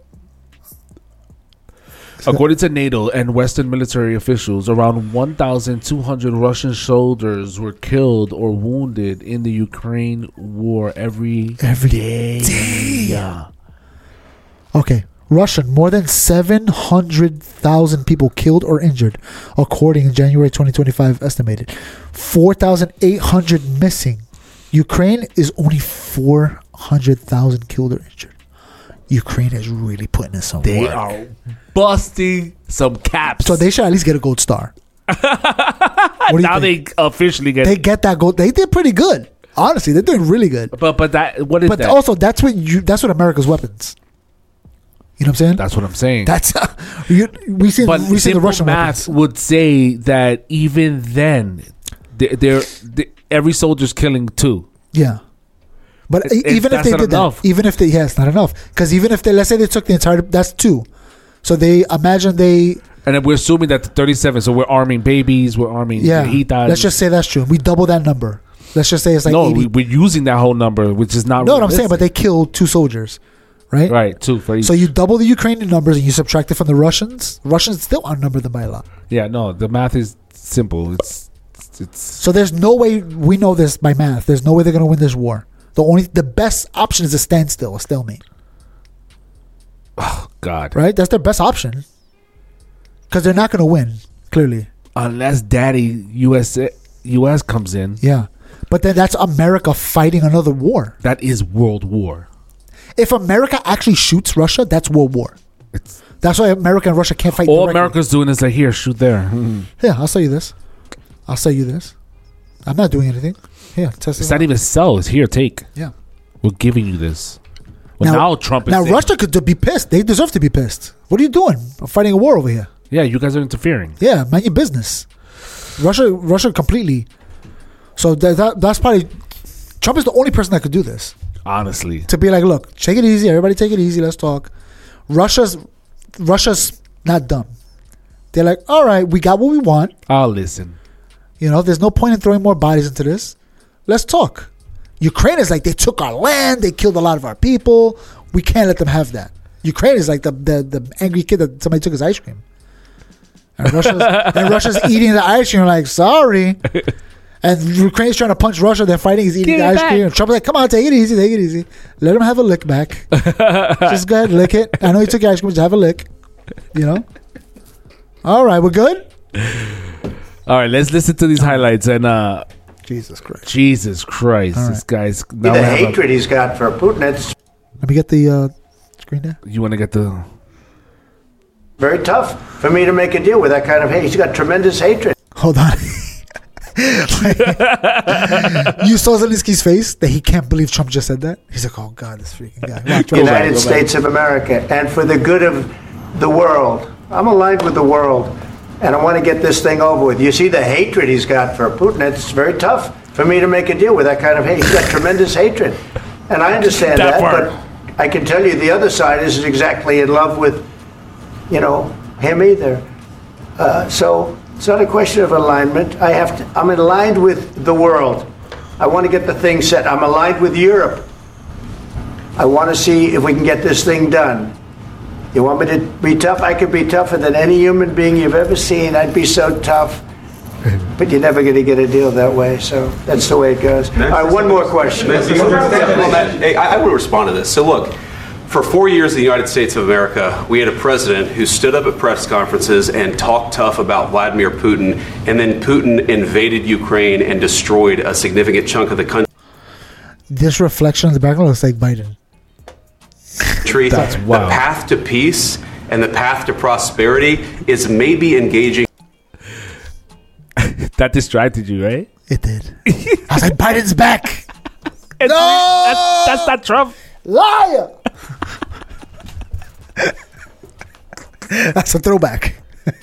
According to NATO and Western military officials, around one thousand two hundred Russian soldiers were killed or wounded in the Ukraine war every Every day. day. Yeah. Okay. Russian, more than seven hundred thousand people killed or injured, according in January twenty twenty-five estimated. four thousand eight hundred missing. Ukraine is only four hundred thousand killed or injured. Ukraine is really putting in some They work. are busting some caps. So they should at least get a gold star. What do you now think? they officially get They get that gold. They did pretty good. Honestly, they're doing really good. But but that what is But that? also, that's what you. That's what America's weapons. You know what I'm saying? That's what I'm saying. That's you, we see. But We see the simple Russian math weapons. would say that even then, they're, they're, they every soldier's killing two. Yeah. But It- e- it's- even if that's they not did enough. that, even if they, yeah, it's not enough. Because even if they, let's say they took the entire, that's two. So they imagine they, And then we're assuming that the thirty-seven. So we're arming babies. We're arming yeah. viejitas. Let's just say that's true. We double that number. Let's just say it's like no, eighty. we, we're using that whole number, which is not. No, what I'm saying, realistic. but they killed two soldiers, right? right two for each. So you double the Ukrainian numbers and you subtract it from the Russians. Russians still outnumber them by a lot. yeah, no, the math is simple. It's it's So there's no way we know this by math. There's no way they're going to win this war. The only, the best option is a standstill, a stalemate. oh God. Right? That's their best option. Because they're not going to win, clearly. Unless Daddy U S U S comes in, Yeah. But then that's America fighting another war. that is world war. If America actually shoots Russia, that's world war. It's That's why America and Russia can't fight all directly. America's doing is like, here, shoot there. Yeah, I'll sell you this. I'll sell you this. I'm not doing anything. Yeah, test It's it not out. even sell. It's here, take. Yeah. We're giving you this. Well, now, Trump is Now saying- Russia could be pissed. They deserve to be pissed. What are you doing? I'm fighting a war over here. Yeah, you guys are interfering. Yeah, mind your business. Russia, Russia completely. So that, that that's probably Trump is the only person that could do this. Honestly. To be like, look, take it easy. Everybody, take it easy. Let's talk. Russia's Russia's not dumb. They're like, all right, we got what we want. I'll listen. You know, there's no point in throwing more bodies into this. Let's talk. Ukraine is like, they took our land. They killed a lot of our people. We can't let them have that. Ukraine is like the the, the angry kid that somebody took his ice cream. And Russia's, and Russia's eating the ice cream. Like, sorry. And Ukraine's trying to punch Russia. They're fighting. He's eating Give the it ice back. cream. And Trump's like, come on, take it easy. Take it easy. Let him have a lick back. Just go ahead, lick it. I know he took your ice cream. Just have a lick. You know? All right, we're good? All right, let's listen to these highlights. And uh, Jesus Christ. Jesus Christ, All this guy's. The Now we have a- hatred he's got for Putin, it's Let me get the uh, screen there. you want to get the. very tough for me to make a deal with that kind of hate. He's got tremendous hatred. Hold on. You saw Zelensky's face that he can't believe Trump just said that. He's like, "Oh God, this freaking guy." Watch, watch. United go States of America, and for the good of the world. I'm aligned with the world, and I want to get this thing over with. You see the hatred he's got for Putin. It's very tough for me to make a deal with that kind of hate. He's got tremendous hatred, and I understand That that, part. but I can tell you the other side isn't exactly in love with, you know, him either. Uh, so It's not a question of alignment. I have to, I'm aligned with the world. I want to get the thing set. I'm aligned with Europe. I want to see if we can get this thing done. You want me to be tough? I could be tougher than any human being you've ever seen. I'd be so tough. But you're never going to get a deal that way, so that's the way it goes. All right, one more question. Hey, I want to respond to this. So look, for four years in the United States of America, we had a president who stood up at press conferences and talked tough about Vladimir Putin, and then Putin invaded Ukraine and destroyed a significant chunk of the country. This reflection in the background looks like Biden. That's the wild. path to peace and the path to prosperity is maybe engaging. That distracted you, right? It did. I was like, Biden's back. It's- No! That's, that's not Trump. Liar. That's a throwback.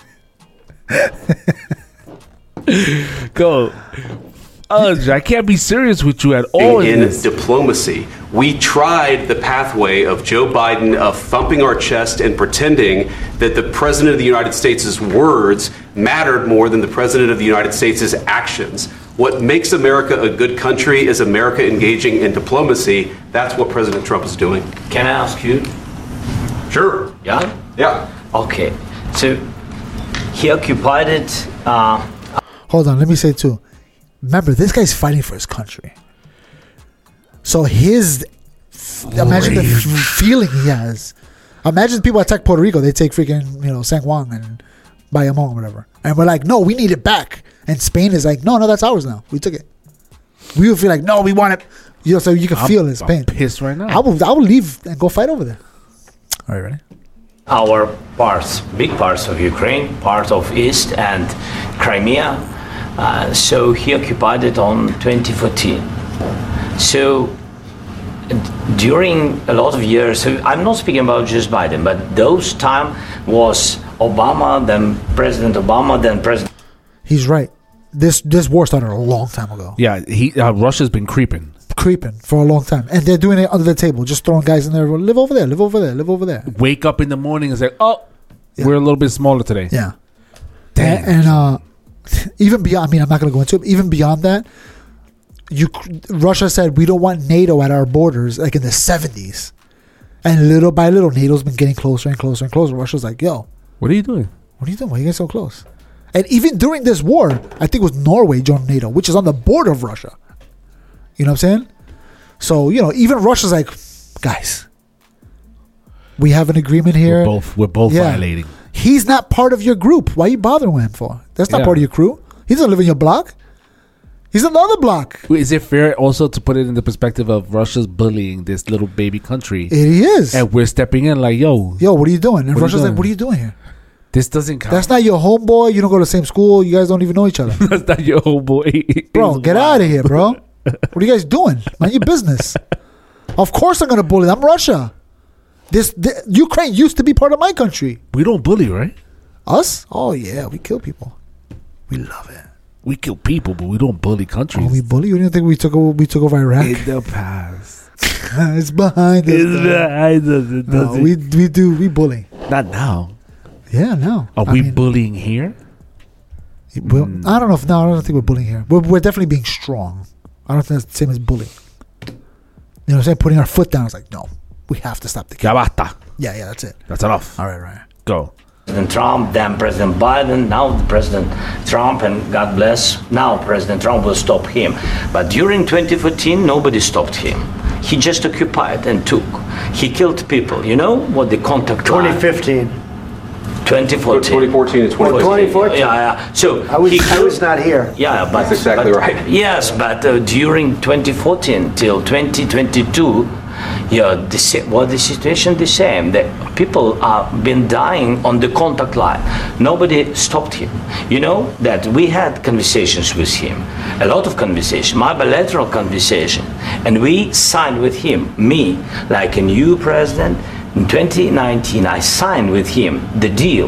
Go. Uh, I can't be serious with you at all. in this. diplomacy. We tried the pathway of Joe Biden of thumping our chest and pretending that the President of the United States' words mattered more than the President of the United States' actions. What makes America a good country is America engaging in diplomacy. That's what President Trump is doing. Can I ask you? Sure. Yeah? Yeah. Okay. So he occupied it. Uh, Hold on, let me say too. Remember, this guy's fighting for his country. So his, imagine the f- feeling he has. Imagine people attack Puerto Rico. They take freaking, you know, San Juan and Bayamon or whatever. And we're like, no, we need it back. And Spain is like, no, no, that's ours now. We took it. We would feel like, no, we want it. You know, so you can I'm, feel his I'm pain. pissed right now. I will, I will leave and go fight over there. All right, ready? our parts, big parts of Ukraine, part of East and Crimea. Uh, so he occupied it on twenty fourteen. So d- during a lot of years, so I'm not speaking about just Biden, but those time was Obama, then President Obama, then President. He's right. This this war started a long time ago. Yeah, he uh, Russia's been creeping. Creeping for a long time. And they're doing it under the table, just throwing guys in there. Live over there, live over there, live over there. Wake up in the morning and say, oh, Yeah. we're a little bit smaller today. Yeah. Damn. And, and uh, even beyond, I mean, I'm not going to go into it. Even beyond that, you, Russia said we don't want NATO at our borders, like in the seventies. And little by little, NATO's been getting closer and closer and closer. Russia's like, yo, What are you doing? what are you doing? Why are you getting so close? And even during this war, I think it was Norway joined NATO, which is on the border of Russia. You know what I'm saying? So, you know, even Russia's like, guys, we have an agreement here. We're both we're both Yeah. violating. He's not part of your group. Why are you bothering with him for? That's not Yeah. part of your crew. He doesn't live in your block. He's another block. Wait, is it fair also to put it in the perspective of Russia's bullying this little baby country, It is. and we're stepping in like, yo, Yo, what are you doing? And What are you Russia's like, doing? what are you doing here? this doesn't count. That's not your homeboy. You don't go to the same school. You guys don't even know each other. That's not your old boy. Bro, get out of here, bro. What are you guys doing? Mind your business. Of course I'm going to bully. I'm Russia. This the, Ukraine used to be part of my country. We don't bully, right? Us? Oh, yeah. We kill people. We love it. We kill people, but we don't bully countries. Oh, we bully? You didn't think we took over, we took over Iraq? in the past. It's behind us. It's though. behind us. It No, doesn't- we, we do. We bully. Not now. Yeah, no. Are I we mean, bullying here? Well, I don't know if no, I don't think we're bullying here. We're, we're definitely being strong. I don't think that's the same as bullying. You know what I'm saying? Putting our foot down. It's like, no, we have to stop the Ya killing. basta. Yeah, yeah, that's it. That's enough. All right, right. Go. President Trump, then President Biden, now President Trump, and God bless, now President Trump will stop him. But during twenty fourteen, nobody stopped him. He just occupied and took. He killed people. You know what the contact line? twenty fifteen. twenty fourteen. twenty fourteen and twenty fifteen. twenty fourteen. Yeah, yeah. So I was, he I killed- was not here. Yeah, but That's exactly but- right. Yes, but uh, during twenty fourteen till twenty twenty-two, yeah, the sa- well, the situation the same. The people have been dying on the contact line. Nobody stopped him. You know that we had conversations with him, a lot of conversation, my bilateral conversation, and we signed with him. Me, like a new president, in twenty nineteen, I signed with him the deal.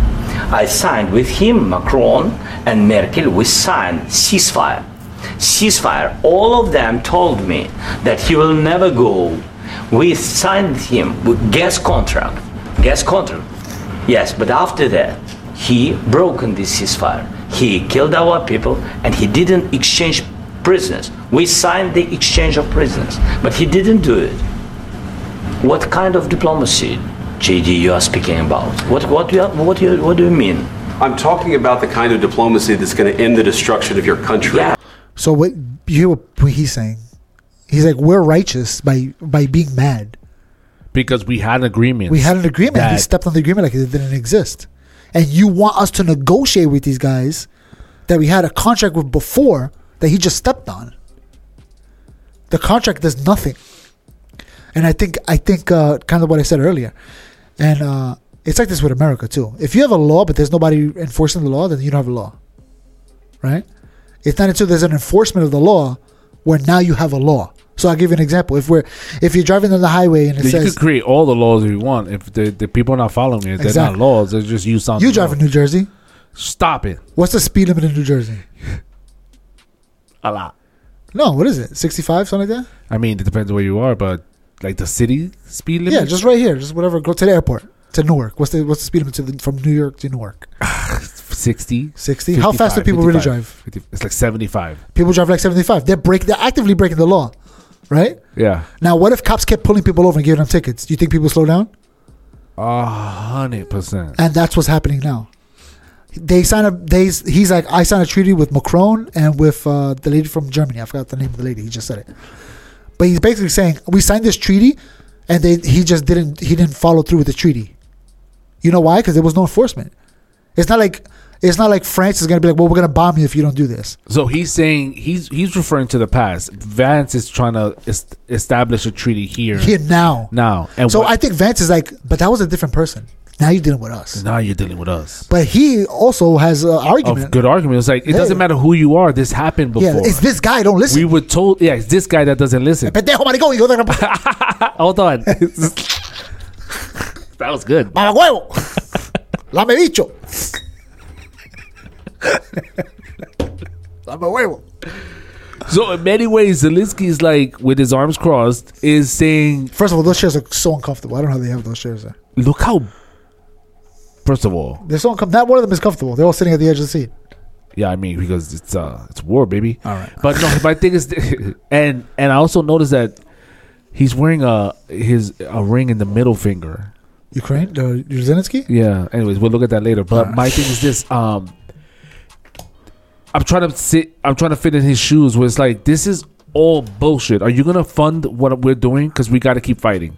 I signed with him, Macron and Merkel, we signed ceasefire. Ceasefire. All of them told me that he will never go. We signed him with gas contract. Gas contract. Yes, but after that, he broken this ceasefire. he killed our people, and he didn't exchange prisoners. We signed the exchange of prisoners, but he didn't do it. What kind of diplomacy, J D, you are speaking about? What what you are, what you what do you mean? I'm talking about the kind of diplomacy that's going to end the destruction of your country. Yeah. So what you hear what he's saying? He's like, we're righteous by by being mad. Because we had an agreement. We had an agreement. that- He stepped on the agreement like it didn't exist. And you want us to negotiate with these guys that we had a contract with before that he just stepped on. The contract does nothing. And I think I think uh, kind of what I said earlier. And uh, it's like this with America too. If you have a law but there's nobody enforcing the law, then you don't have a law. Right? It's not until there's an enforcement of the law where now you have a law. So I'll give you an example. If we're if you're driving on the highway and it you says could create all the laws you want. If the, the people are not following it, they're Exactly. not laws. They're just you something. you drive in New Jersey, Stop it. what's the speed limit in New Jersey? A lot. No, what is it? sixty-five, something like that? I mean, it depends where you are, but like the city speed limit. Yeah, just right here, just whatever. Go to the airport to Newark. What's the what's the speed limit to the, from New York to Newark? sixty. sixty. How fast do fifty-five, people really fifty-five, drive? fifty It's like seventy-five. People drive like seventy-five. They're break. They're actively breaking the law, right? Yeah. Now, what if cops kept pulling people over and giving them tickets? Do you think people slow down? A hundred percent. And that's what's happening now. They sign up. They he's like, I signed a treaty with Macron and with uh, the lady from Germany. I forgot the name of the lady. He just said it, but he's basically saying we signed this treaty, and they he just didn't he didn't follow through with the treaty. You know why? Because there was no enforcement. It's not like it's not like France is gonna be like, well, we're gonna bomb you if you don't do this. So he's saying he's he's referring to the past. Vance is trying to est- establish a treaty here Here now. now, and So what- I think Vance is like, but that was a different person. Now you're dealing with us. now you're dealing with us. But he also has an argument. Of good argument. It's like it Yeah. doesn't matter who you are. This happened before. Yeah, it's this guy. Don't listen. We were told. Yeah, it's this guy that doesn't listen. Pendejo, maricón, hijo de la- Hold on. That was good. Mamá huevo. Lame bicho. Lame huevo. So in many ways, Zelensky is like with his arms crossed, is saying, First of all, those chairs are so uncomfortable. I don't know how they have those chairs there. "Look how." First of all, They're so uncomfortable. Not one of them is comfortable. They're all sitting at the edge of the seat. yeah, I mean because it's uh it's war, baby. All right. But no, my thing is, and and I also noticed that he's wearing a his a ring in the middle finger. Ukraine? Uh, Zelensky? Yeah. Anyways, we'll look at that later. But my thing is this: um, I'm trying to sit. I'm trying to fit in his shoes. Where it's like this is all bullshit. Are you gonna fund what we're doing? Because we got to keep fighting.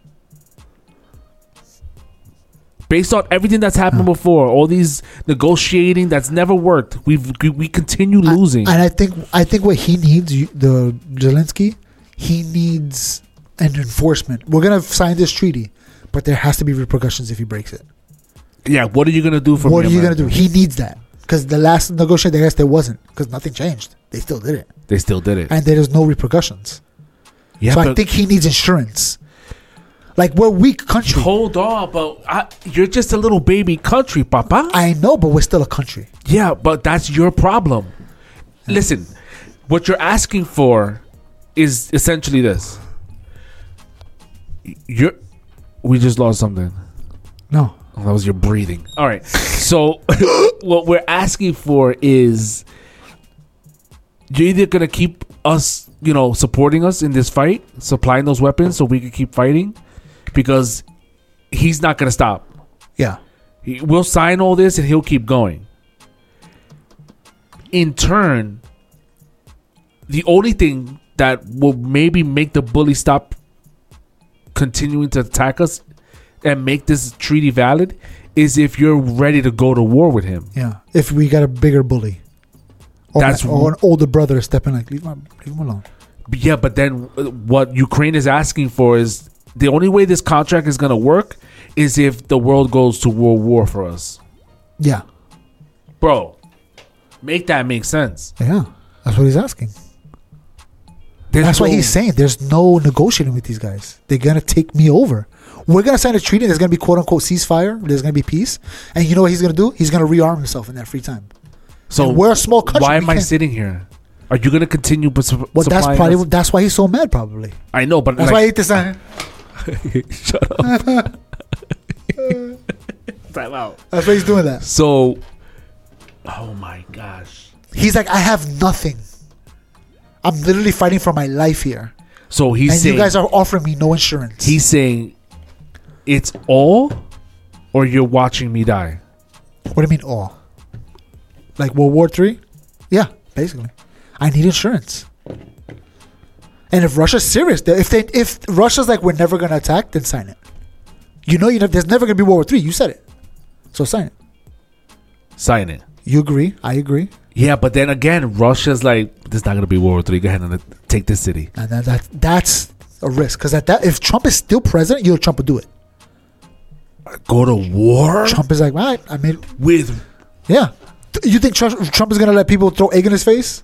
Based on everything that's happened before, all these negotiating that's never worked, we've we, we continue losing. And I think I think what he needs, you- the Zelensky, he needs an enforcement. We're gonna sign this treaty, but there has to be repercussions if he breaks it. yeah, what are you gonna do for What me, are you gonna America? do? He needs that because the last negotiation, I guess there wasn't because nothing changed. They still did it, They still did it. and there's no repercussions. Yeah, so I but think he needs insurance. Like we're a weak country. hold on, but I, you're just a little baby country, Papa. I know, but we're still a country. Yeah, but that's your problem. Listen, what you're asking for is essentially this. You're we just lost something. No, Oh, that was your breathing. All right. So what we're asking for is you're either going to keep us, you know, supporting us in this fight, supplying those weapons so we can keep fighting, because he's not going to stop. yeah, He, we'll sign all this and he'll keep going. In turn, the only thing that will maybe make the bully stop continuing to attack us and make this treaty valid is if you're ready to go to war with him. yeah. If we got a bigger bully, or, That's or an older brother stepping like, leave, my, leave him alone. Yeah, but then uh, what Ukraine is asking for is the only way this contract is going to work is if the world goes to world war for us. Yeah, Bro, make that make sense. yeah. That's what he's asking. There's That's why no- he's saying there's no negotiating with these guys. They're gonna take me over. We're gonna sign a treaty. There's gonna be quote unquote ceasefire. There's gonna be peace. And you know what he's gonna do? He's gonna rearm himself in that free time. So And we're a small country. Why We am I can't- sitting here? Are you going to continue bu- su- Well, that's supplying probably us? that's why he's so mad. Probably I know, but that's like, why he ate this. Uh, shut up. Time out. that's why he's doing that. So Oh my gosh. He's like, I have nothing. I'm literally fighting for my life here. So he's and saying, you guys are offering me no insurance. He's saying, it's all, or you're watching me die. What do you mean all? Like World War Three? Yeah, basically. I need insurance. And if Russia's serious, if they if Russia's like, we're never gonna attack, then sign it. You know, you know, there's never gonna be World War Three. You said it, so sign it. Sign it. You agree? I agree. Yeah, but then again, Russia's like, there's not gonna be World War Three. Go ahead and take this city. And that, that that's a risk, because at that, if Trump is still president, you know, Trump would do it. Go to war. Trump is like, all right, I mean, with yeah. You think Trump, Trump is gonna let people throw egg in his face?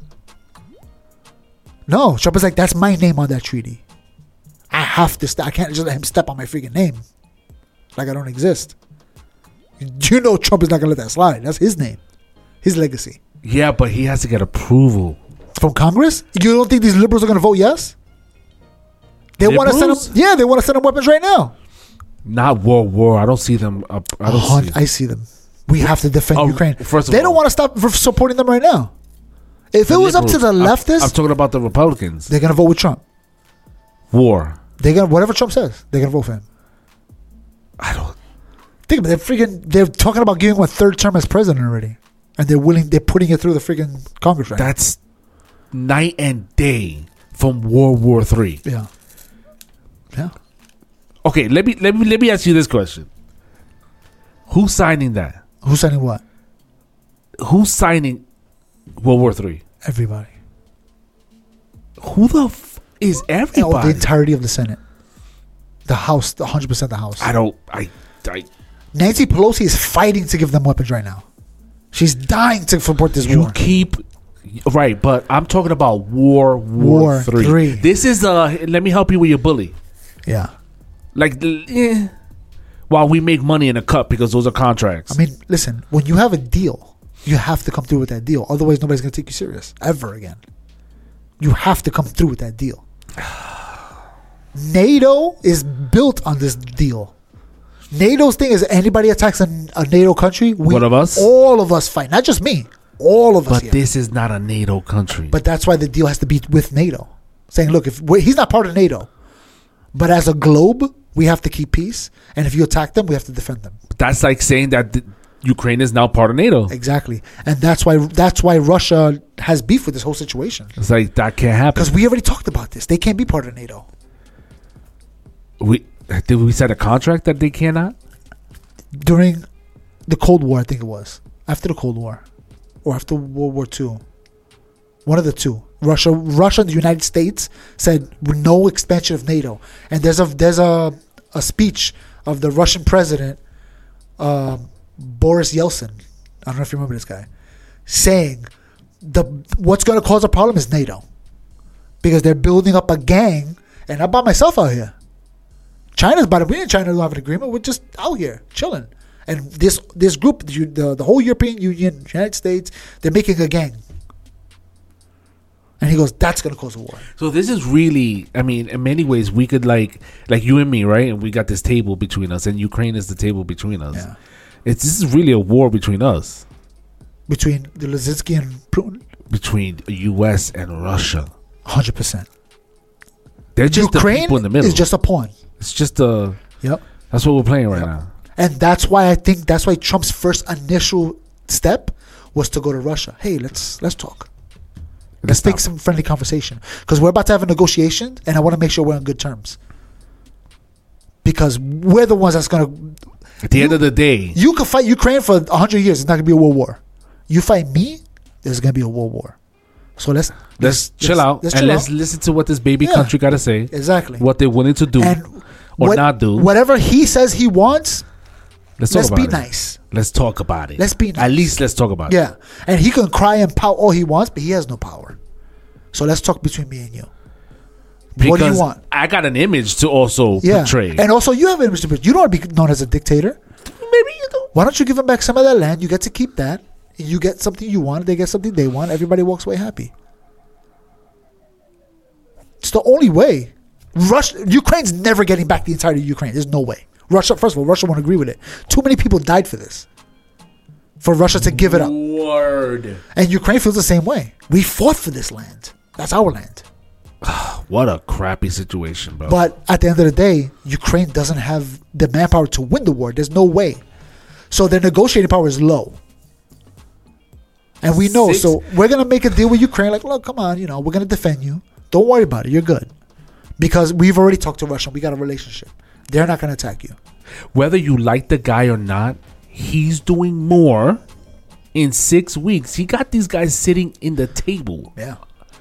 No, Trump is like, that's my name on that treaty. I have to. St- I can't just let him step on my freaking name, like I don't exist. You know, Trump is not gonna let that slide. That's his name, his legacy. Yeah, but he has to get approval from Congress. You don't think these liberals are gonna vote yes? They want to send them. Yeah, they want to send them weapons right now. Not World War. I don't see them. Up, I don't oh, see. I see them. We have to defend oh, Ukraine. First of they all, don't want to stop supporting them right now. If it was liberals, up to the leftists, I'm, I'm talking about the Republicans. They're gonna vote with Trump. War. They're gonna whatever Trump says. They're gonna vote for him. I don't think about it. They're freaking. They're talking about giving him a third term as president already, and they're willing. They're putting it through the freaking Congress right now. That's night and day from World War Three. Yeah. Yeah. Okay, let me let me let me ask you this question. Who's signing that? Who's signing what? Who's signing World War Three? Everybody. Who the f- is everybody? Oh, the entirety of the Senate. The House, the one hundred percent the House. I don't, I, I. Nancy Pelosi is fighting to give them weapons right now. She's dying to support this you war. You keep, right, but I'm talking about War, War, War three. three. This is, uh, let me help you with your bully. Yeah. Like, eh, while we make money in a cut because those are contracts. I mean, listen, when you have a deal, you have to come through with that deal. Otherwise, nobody's going to take you serious ever again. You have to come through with that deal. NATO is built on this deal. NATO's thing is anybody attacks a, a NATO country, we, One of us? all of us fight. Not just me. All of us But here. this is not a NATO country. But that's why the deal has to be with NATO. Saying, look, if we're, he's not part of NATO. But as a globe, we have to keep peace. And if you attack them, we have to defend them. That's like saying that the, Ukraine is now part of NATO. Exactly. And that's why that's why Russia has beef with this whole situation. It's like, that can't happen. Because we already talked about this. They can't be part of NATO. We Did we set a contract that they cannot? During the Cold War, I think it was. After the Cold War. Or after World War Two. One of the two. Russia Russia and the United States said no expansion of NATO. And there's a there's a, a speech of the Russian president, uh, Boris Yeltsin. I don't know if you remember this guy. Saying the what's going to cause a problem is NATO. Because they're building up a gang. And I'm by myself out here. China's about it. We in China don't have an agreement. We're just out here chilling. And this this group, the, the, the whole European Union, United States, they're making a gang. And he goes, that's going to cause a war. So this is really, I mean, in many ways, we could like, like you and me, right? And we got this table between us, and Ukraine is the table between us. Yeah. It's this is really a war between us. Between the Zelensky and Putin? Between the U S and Russia. one hundred percent. They're just Ukraine the people in the middle. is just a pawn. It's just a... Yep. That's what we're playing right yep. now. And that's why I think, that's why Trump's first initial step was to go to Russia. Hey, let's let's talk. Let's take some friendly conversation. Because we're about to have a negotiation, and I want to make sure we're on good terms. Because we're the ones that's going to... At the you, end of the day... You could fight Ukraine for one hundred years. It's not going to be a world war. You fight me, there's going to be a world war. So let's... Let's, let's chill let's, out. Let's and chill let's out. listen to what this baby yeah, country got to say. Exactly. What they're willing to do and or what, not do. Whatever he says he wants... Let's, let's be it. nice. Let's talk about it. Let's be nice. At least let's talk about yeah. it. Yeah. And he can cry and pout all he wants, but he has no power. So let's talk between me and you. Because what do you want? I got an image to also yeah. portray. And also you have an image to portray. You don't want to be known as a dictator. Maybe you do. Why don't you give them back some of that land? You get to keep that. You get something you want. They get something they want. Everybody walks away happy. It's the only way. Russia, Ukraine's never getting back the entirety of Ukraine. There's no way. Russia, first of all, Russia won't agree with it. Too many people died for this. for Russia to give it up. Word. And Ukraine feels the same way. We fought for this land. That's our land. What a crappy situation, bro. But at the end of the day, Ukraine doesn't have the manpower to win the war. There's no way. So their negotiating power is low. And we know. Six- So we're going to make a deal with Ukraine. Like, look, come on. You know, we're going to defend you. Don't worry about it. You're good. Because we've already talked to Russia. We got a relationship. They're not going to attack you. Whether you like the guy or not, he's doing more in six weeks. He got these guys sitting in the table. Yeah.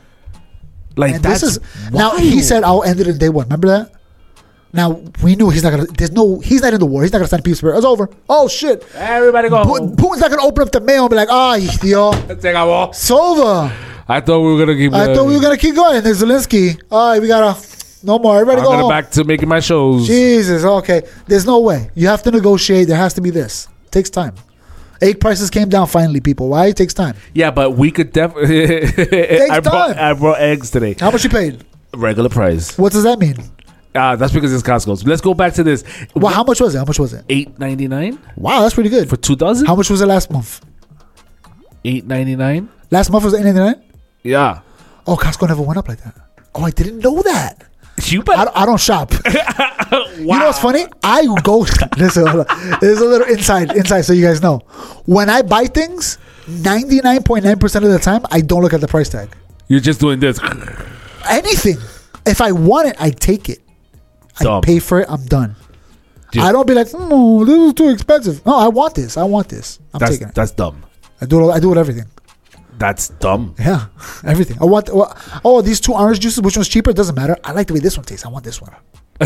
Like And that's this is now he wild. said I'll end it in day one. Remember that? Now we knew he's not gonna. There's no. He's not in the war. He's not gonna sign peace. It's over. Oh shit! Everybody go. Pu- Putin's not gonna open up the mail and be like, "Ah, tío, Se acabó. it's over." I thought we were gonna keep. I thought we were gonna keep going. There's Zelensky. All right, we gotta. No more. Everybody I'm go gonna home. back to making my shows. Jesus. Okay. There's no way. You have to negotiate. There has to be this. It takes time. Egg prices came down finally, people. Why? It takes time. Yeah, but we could definitely. I brought time. I brought eggs today. How much you paid? Regular price. What does that mean? Uh, that's because it's Costco's. Let's go back to this. Well, how much was it? How much was it? Eight ninety nine Wow, that's pretty good. for two dozen. How much was it last month? Eight ninety nine. Last month was eight ninety-nine. Yeah. Oh, Costco never went up like that. Oh, I didn't know that. You I better. don't, I don't shop. Wow. You know what's funny? I go. Listen, hold on. There's a little inside, inside, so you guys know. When I buy things, ninety-nine point nine percent of the time, I don't look at the price tag. You're just doing this. Anything. If I want it, I take it. Dumb. I pay for it. I'm done. Dude. I don't be like, oh, this is too expensive. No, I want this. I want this. I'm That's taking it. that's dumb. I do it. I do it everything. That's dumb. Yeah, everything. I want. Oh, these two orange juices. Which one's cheaper? It doesn't matter. I like the way this one tastes. I want this one.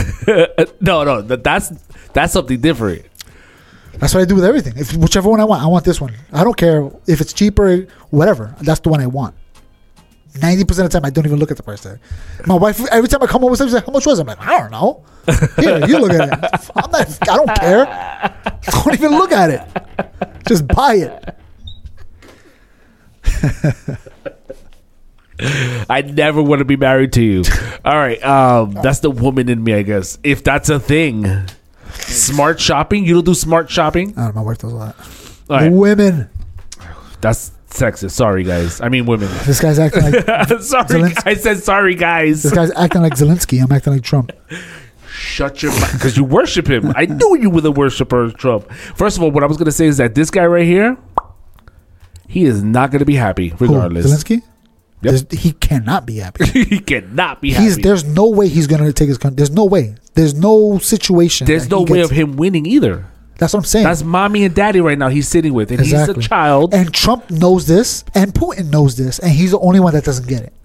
no, no, that, that's that's something different. That's what I do with everything. If whichever one I want, I want this one. I don't care if it's cheaper, whatever. That's the one I want. Ninety percent of the time, I don't even look at the price tag. My wife, every time I come home with something, she's like, "How much was it?" I'm like, "I don't know." Here, you look at it. I'm not. I don't care. I don't even look at it. Just buy it. I never want to be married to you. All right, um, that's the woman in me, I guess. If that's a thing, smart shopping. You don't do smart shopping. I don't know, my wife does a lot. All right, Women. that's sexist. Sorry, guys. I mean, women. This guy's acting like sorry, Zelensky. I said sorry, guys. this guy's acting like Zelensky. I'm acting like Trump. Shut your mouth, because you worship him. I knew you were the worshiper of Trump. First of all, what I was going to say is that this guy right here, he is not going to be happy, regardless. Who, Zelensky? Yep. There's- He cannot be happy. he cannot be happy. He's there's no way he's gonna take his country. There's no way. There's no situation. There's that no he way gets- of him winning either. That's what I'm saying. That's mommy and daddy right now he's sitting with, and Exactly. he's a child. And Trump knows this, and Putin knows this, and he's the only one that doesn't get it.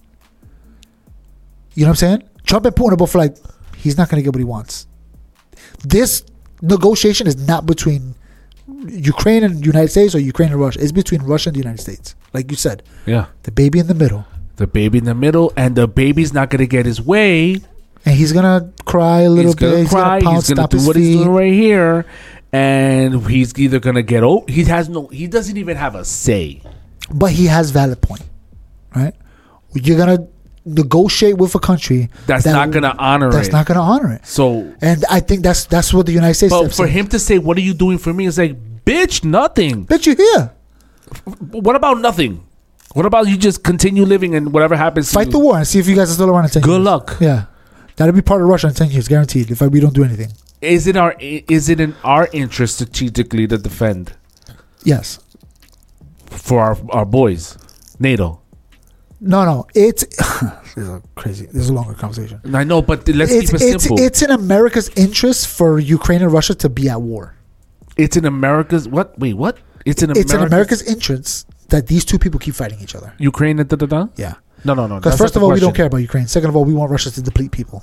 You know what I'm saying? Trump and Putin are both like, he's not gonna get what he wants. This negotiation is not between Ukraine and the United States or Ukraine and Russia. It's between Russia and the United States. Like you said, yeah. the baby in the middle. The baby in the middle, and the baby's not going to get his way. And he's gonna cry a little He's going bit. to He's cry. gonna pounce, He's going stop to do his what he's feet. doing right here. And he's either going to get oh, he has no, he doesn't even have a say. But he has valid point, right? You're gonna negotiate with a country That's that- not going to honor That's it. not gonna honor it. So, And I think that's that's what the United States. but steps for in. him to say, "What are you doing for me?" It's like, bitch, nothing. bitch, you here? What about nothing? What about you just continue living and whatever happens? to Fight you? the war and see if you guys are still around in ten Good years. luck. Yeah, that'll be part of Russia in ten years, guaranteed. If we don't do anything, Is it our? Is it in our interest strategically to defend yes. for our our boys, NATO? No, no, it's this is a crazy. This is a longer conversation. I know, but let's It's keep it it's simple. it's in America's interest for Ukraine and Russia to be at war. It's in America's what? Wait, what? It's in It's in America's, America's interest that these two people keep fighting each other. Ukraine and da da da. Yeah. No, no, no. Because that's first not of all, the we don't question. care about Ukraine. Second of all, we want Russia to deplete people.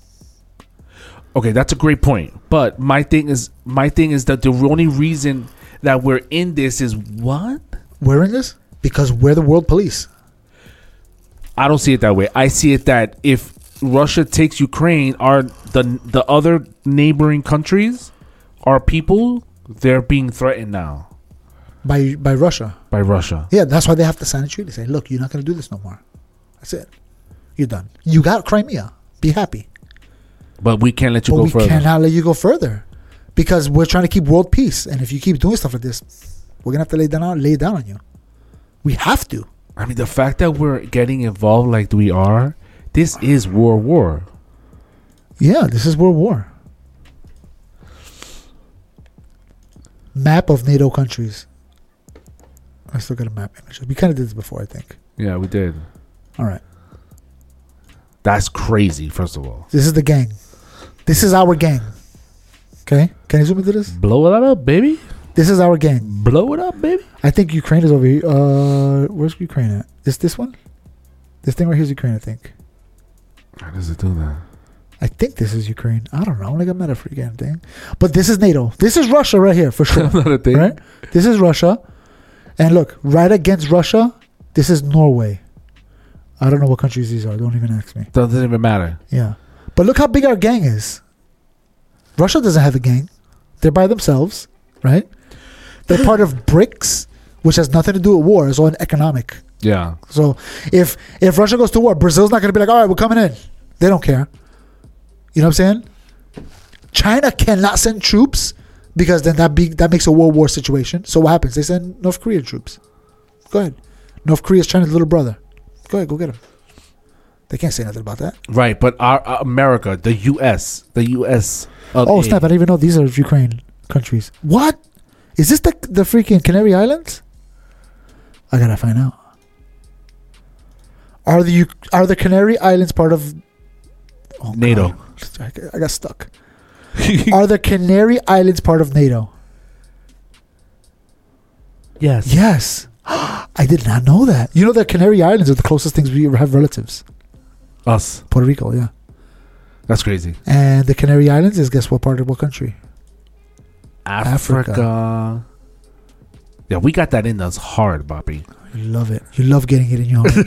Okay, that's a great point. But my thing is, my thing is that the only reason that we're in this is what? We're in this because we're the world police. I don't see it that way. I see it that if Russia takes Ukraine, are the the other neighboring countries, our people, they're being threatened now By by Russia. by Russia. Yeah, that's why they have to sign a treaty. Say, look, you're not going to do this no more. That's it. You're done. You got Crimea. Be happy. But we can't let you But go we further. cannot let you go further because we're trying to keep world peace. And if you keep doing stuff like this, We're gonna have to lay down, lay down on you. We have to. I mean, the fact that we're getting involved like we are, this is World War. Yeah, this is World War. Map of NATO countries. I still got a map image. We kind of did this before, I think. Yeah, we did. All right. That's crazy, first of all. This is the gang. This is our gang. Okay? Can you zoom into this? Blow it up, baby. This is our gang. Blow it up, baby. I think Ukraine is over here. Uh, where's Ukraine at? This this one? This thing right here is Ukraine, I think. How does it do that? I think this is Ukraine. I don't know. Like I'm not a freaking thing. But this is NATO. This is Russia right here for sure. Not a thing. Right? This is Russia. And look, right against Russia, this is Norway. I don't know what countries these are. Don't even ask me. Doesn't even matter. Yeah. But look how big our gang is. Russia doesn't have a gang. They're by themselves, right? They're part of BRICS, which has nothing to do with war. It's all economic. Yeah. So if if Russia goes to war, Brazil's not going to be like, all right, we're coming in. They don't care. You know what I'm saying? China cannot send troops because then that be that makes a world war situation. So what happens? They send North Korean troops. Go ahead. North Korea is China's little brother. Go ahead, go get them. They can't say nothing about that. Right, but our, our America, the U S, the U S. Of Oh A. snap! I didn't even know these are Ukraine countries. What? Is this the the freaking Canary Islands? I gotta find out. Are the U- are the Canary Islands part of oh, NATO? God. I, I got stuck. Are the Canary Islands part of NATO? Yes. Yes. I did not know that. You know the Canary Islands are the closest things we ever have relatives. Us. Puerto Rico, yeah. That's crazy. And the Canary Islands is guess what part of what country? Africa. Africa. Yeah, we got that in us hard, Bobby. You love it. You love getting it in your heart.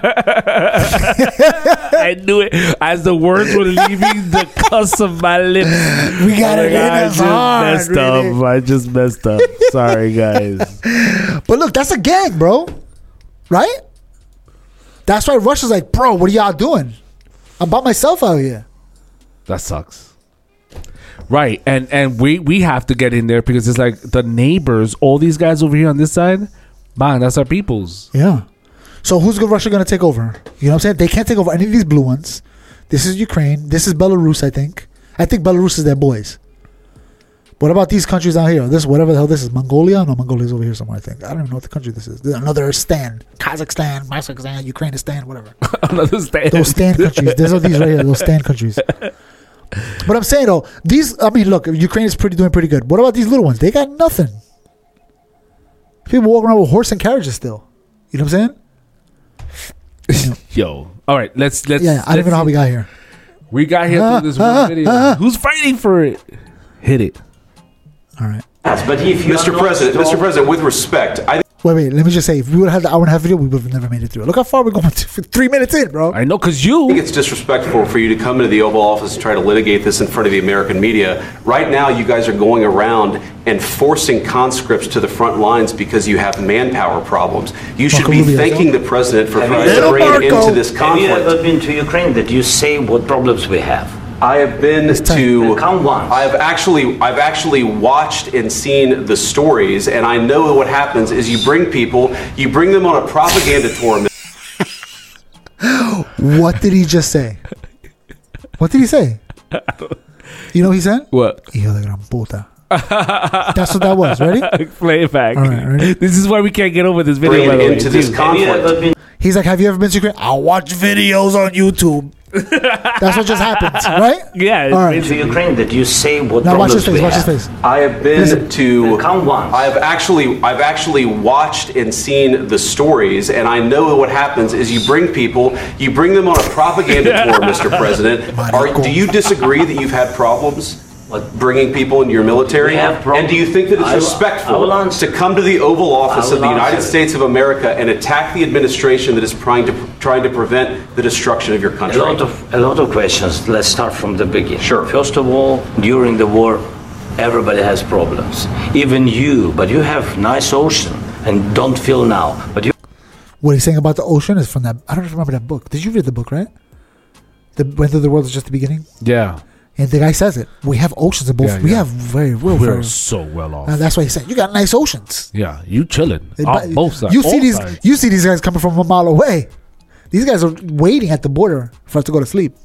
I knew it. As the words were leaving the cusp of my lips. We got it in I us just hard. messed Really. up. I just messed up. Sorry, guys. But look, that's a gang, bro. Right? That's why Russia's like, bro, what are y'all doing? I'm by myself out here. That sucks. Right. And and we, we have to get in there because it's like the neighbors, all these guys over here on this side, man, that's our peoples. Yeah. So who's Russia going to take over? You know what I'm saying? They can't take over any of these blue ones. This is Ukraine. This is Belarus, I think. I think Belarus is their boys. What about these countries out here? This whatever the hell this is. Mongolia? No, Mongolia's over here somewhere, I think. I don't even know what the country this is. There's another stand. Kazakhstan, Kazakhstan, Ukrainistan, whatever. Another stand. Those stand countries. These are these right here. Those stand countries. But I'm saying though, these. I mean, look, Ukraine is pretty doing pretty good. What about these little ones? They got nothing. People walking around with horse and carriages still. You know what I'm saying? Yo. All right. Let's let's. Yeah, I don't even know how we got here. We got here Ah, through this ah, one video. ah. Who's fighting for it? Hit it. All right. But if you Mister are not President, strong- Mister President, with respect, I Wait, wait. Let me just say, if we would have had the hour and a half video, we would have never made it through. Look how far we're going. To, three minutes in, bro. I know, because think you. it's disrespectful for you to come into the Oval Office and try to litigate this in front of the American media. Right now, you guys are going around and forcing conscripts to the front lines because you have manpower problems. You should Marco be Rubio. thanking the president for Have trying you to ever- bring it Marco. into this Have you ever conflict. been to Ukraine that you say what problems we have? I have been tight. to. Count once. I've actually, I've actually watched and seen the stories, and I know what happens is you bring people, you bring them on a propaganda tour. What did he just say? What did he say? You know what he said? What? Hijo de gran puta. That's what that was. Ready? Play it back. All right, ready? This is why we can't get over this video. Bring by it the way, into this too. Have you ever conflict. been He's like, have you ever been to Ukraine? I watch videos on YouTube. That's what just happened, right? Yeah. All right. to Ukraine that you say what Now watch his problems we face. Watch have? his face. I have been Listen. to. Count once. I've actually, I've actually watched and seen the stories, and I know what happens is you bring people, you bring them on a propaganda tour, Mister President. Are, do you disagree that you've had problems? What? Bringing people into your military? We have prob- and do you think that it's I will- respectful I will answer. to come to the Oval Office I of the will United answer. States of America and attack the administration that is trying to trying to prevent the destruction of your A country? lot of a lot of questions. Let's start from the beginning. Sure. First of all, during the war, everybody has problems. Even you, but you have nice ocean and don't feel now. But you What he's saying about the ocean is from that. I don't remember that book. Did you read the book, right? The When the World is Just the Beginning. Yeah. And the guy says it. We have oceans in both. Yeah, we yeah. have very, we're, We're very, so well off. and that's why he said, "You got nice oceans." Yeah, you chilling They- on both sides. You see all these. sides. You see these guys coming from a mile away. These guys are waiting at the border for us to go to sleep.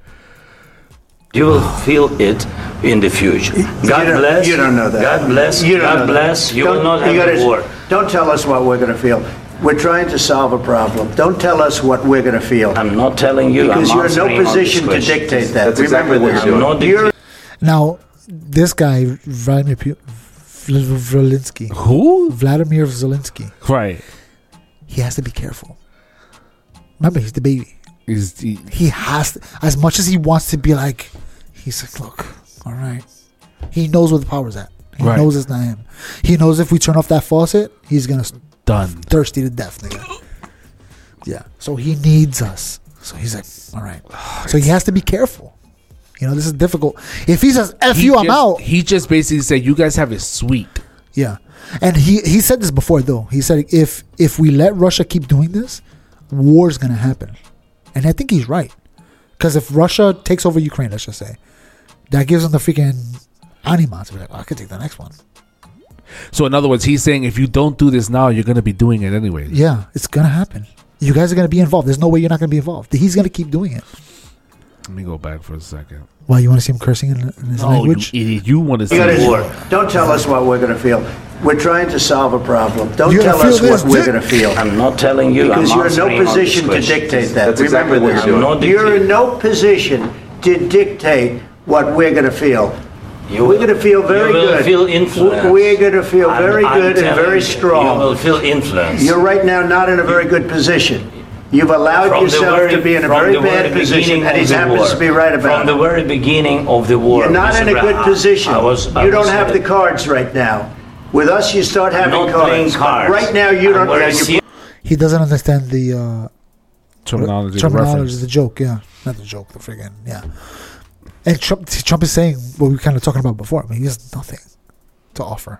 You will feel it in the future. God you don't, bless. You don't know that. God bless. You don't God know that. bless. You Don't- will not you have gotta- a war. Don't tell us what we're going to feel. We're trying to solve a problem. Don't tell us what we're going to feel. I'm not telling you. Because I'm you're in no answering on this position to question. dictate that. That's Remember exactly what this. you're doing. I'm not You're Now, this guy Vladimir Pu- Vl- Zelensky, Who? Vladimir Zelensky, Right. he has to be careful. Remember, he's the baby. Is he, He has to, as much as he wants to be like, he's like, look, all right. He knows where the power's at. He Right. knows it's not him. He knows if we turn off that faucet, he's gonna s- done? thirsty to death, nigga. Yeah. So he needs us. So he's like, all right. So he has to be careful. You know, this is difficult. If he says "F He you, I'm just- out," He just basically said, "You guys have it sweet." yeah. And he he said this before though. He said if if we let Russia keep doing this, war's gonna happen. And I think he's right. Because if Russia takes over Ukraine, let's just say, that gives them the freaking anima to be like, oh, I could take the next one. So in other words, he's saying if you don't do this now, you're gonna be doing it anyway. Yeah, it's gonna happen. You guys are gonna be involved. There's no way you're not gonna be involved. He's gonna keep doing it. Let me go back for a second. Why, you want to see him cursing in, in his No, language? you idiot. You want to see You gotta- war. Don't tell us what we're going to feel. We're trying to solve a problem. Don't You're tell gonna us feel what this, we're dick. going to feel. I'm not telling you. Because I'm you're in no answering on this position to question. dictate that. That's exactly Remember what this. you're doing. I'm not You're dictating. in no position to dictate what we're going to feel. You We're will- going to feel very you will good. feel influenced. We're going to feel I'm- very I'm good and telling very you, strong. You will feel influence. You're right now not in a very good position. You've allowed From the yourself very- to be in a from very the very bad position, beginning and he of the happens war. to be right about From the it. very beginning of the war. You're not in a Mister good Brown, position. I was, I You don't was have the cards right now. With us, you start having not cards. playing cards. Right now, you I'm don't. very yeah, you- serious. He doesn't understand the uh, Terminology. terminology, reference. the joke, yeah. Not the joke, the friggin', yeah. And Trump, Trump is saying what we were kind of talking about before. I mean, he has nothing to offer.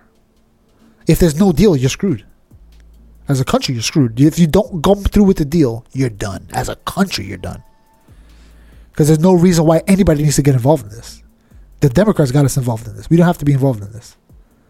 If there's no deal, you're screwed. As a country, you're screwed. If you don't go through with the deal, you're done. As a country, you're done. Because there's no reason why anybody needs to get involved in this. The Democrats got us involved in this. We don't have to be involved in this.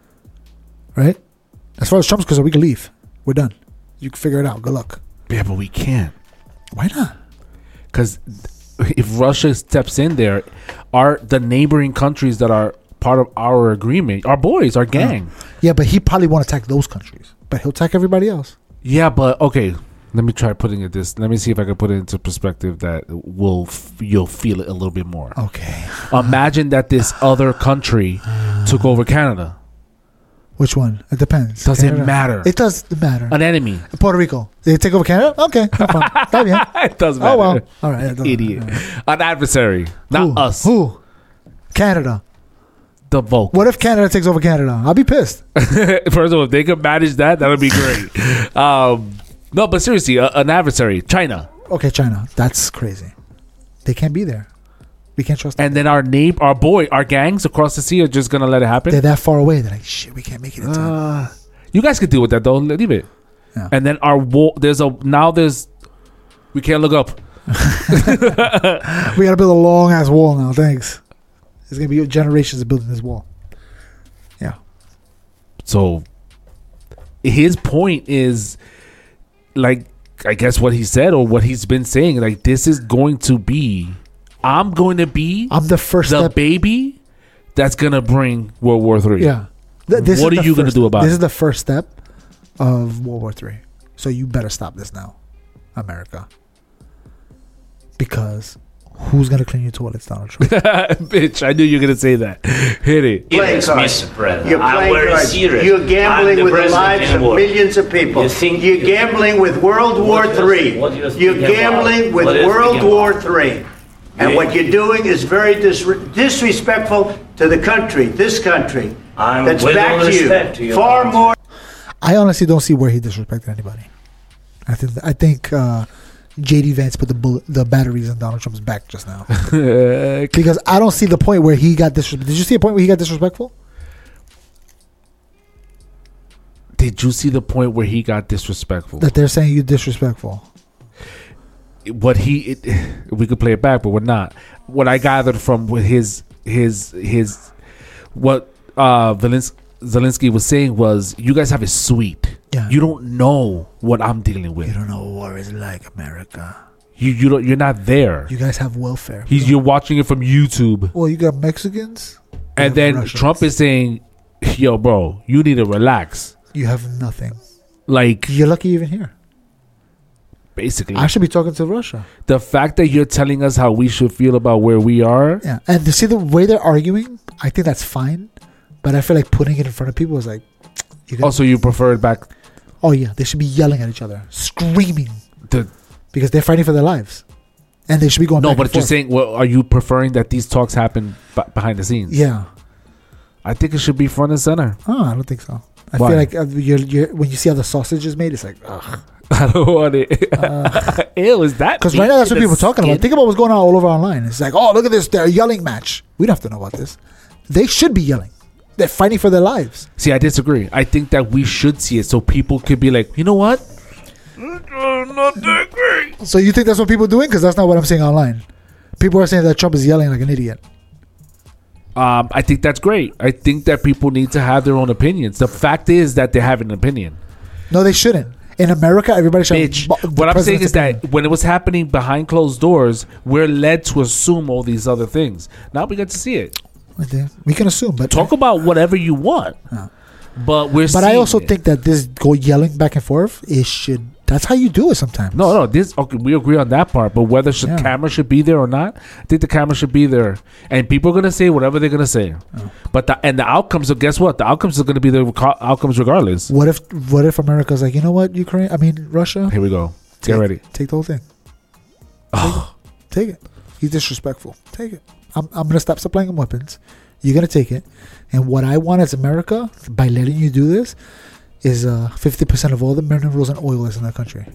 Right? As far as Trump's concerned, we can leave. We're done. You can figure it out. Good luck. Yeah, but we can't. Why not? Because if Russia steps in there, our the neighboring countries that are part of our agreement, our boys, our gang. Yeah, but he probably won't attack those countries. But he'll attack everybody else. Yeah, but okay. Let me try putting it this. Let me see if I can put it into perspective that will f- you'll feel it a little bit more. Okay. Imagine that this other country took over Canada. Which one? It depends. Doesn't Canada. matter. It does matter. An enemy. Puerto Rico. They take over Canada? Okay. No problem. Está bien. It doesn't matter. Oh, well. All right. it doesn't- Idiot. all right. An adversary. Not Who? us. Who? Canada. The Vulcan. What if Canada takes over Canada? I'll be pissed. First of all, if they could manage that, that would be great. um, no, but seriously, a, an adversary. China. Okay, China. That's crazy. They can't be there. We can't trust them. And then our neighbor, our boy, our gangs across the sea are just going to let it happen. They're that far away. They're like, shit, we can't make it in time. Uh, you guys could deal with that though. Leave it. Yeah. And then our wall. There's a now. There's we can't look up. We got to build a long ass wall now. Thanks. There's going to be generations of building this wall. Yeah. So his point is like I guess what he said or what he's been saying. Like this is going to be. I'm going to be. I'm the first the step. baby that's gonna bring World War Three. Yeah. Th- this What is are the you gonna first- do about This it? is the first step of World War Three. So you better stop this now, America. Because who's gonna clean your toilets, Donald Trump? Bitch, I knew you were gonna say that. Hit it. Playing Yes, cards. Mister President. You're I'm playing very cards. serious. You're I'm gambling the with the president lives in of war. millions of people. You think- You're gambling with World War do you- Three. what do you You're think about? gambling with What do you World think War about? Three. And Yeah. what you're doing is very dis- disrespectful to the country, this country, I'm that's with all back to respect to you. your Far country. more. I honestly don't see where he disrespected anybody. I think I think uh, J D Vance put the bullet, the batteries in Donald Trump's back just now because I don't see the point where he got disrespectful. Did you see a point where he got disrespectful? Did you see the point where he got disrespectful? That they're saying you disrespectful. What he, it, we could play it back, but we're not. What I gathered from his his his what uh, Zelensky, Zelensky was saying was, you guys have it sweet. Yeah. You don't know what I'm dealing with. You don't know what war is like, America. You you don't. You're not there. You guys have welfare. He's you're watching it from YouTube. Well, you got Mexicans. And then Russians. Trump is saying, "Yo, bro, you need to relax. You have nothing. Like, you're lucky even here. Basically, I should be talking to Russia. The fact that you're telling us how we should feel about where we are, yeah. And to see the way they're arguing, I think that's fine. But I feel like putting it in front of people is like, you also you prefer it back. Oh yeah, they should be yelling at each other, screaming, the, because they're fighting for their lives, and they should be going. No, back but and you're forth. saying, well, are you preferring that these talks happen b- behind the scenes? Yeah, I think it should be front and center. Oh, I don't think so. I Why? feel like uh, you're, you're, when you see how the sausage is made, it's like, ugh. I don't want it. Uh, Ew, is that? Because right now that's what people are talking about. Think about what's going on all over online. It's like, oh, look at this, they're yelling match. We don't have to know about this. They should be yelling. They're fighting for their lives. See, I disagree. I think that we should see it so people could be like, you know what? Not that great. So you think that's what people are doing? Because that's not what I'm seeing online. People are saying that Trump is yelling like an idiot. Um, I think that's great. I think that people need to have their own opinions. The fact is that they have an opinion. No, they shouldn't. In America, everybody should. Bitch, what I'm saying is that when it was happening behind closed doors, we're led to assume all these other things. Now we get to see it. We can assume, but talk about whatever you want. Uh, but we're. But I also it. think that this go yelling back and forth, it should. That's how you do it sometimes. No, no. This okay, we agree on that part. But whether the yeah. camera should be there or not, I think the camera should be there, and people are gonna say whatever they're gonna say. Oh. But the and the outcomes. So guess what? The outcomes are gonna be the outcomes regardless. What if what if America's like, you know what, Ukraine? I mean Russia. Here we go. Get take, ready. Take the whole thing. Take, it. take it. He's disrespectful. Take it. I'm I'm gonna stop supplying him weapons. You're gonna take it, and what I want as America by letting you do this is uh fifty percent of all the minerals and oil is in that country.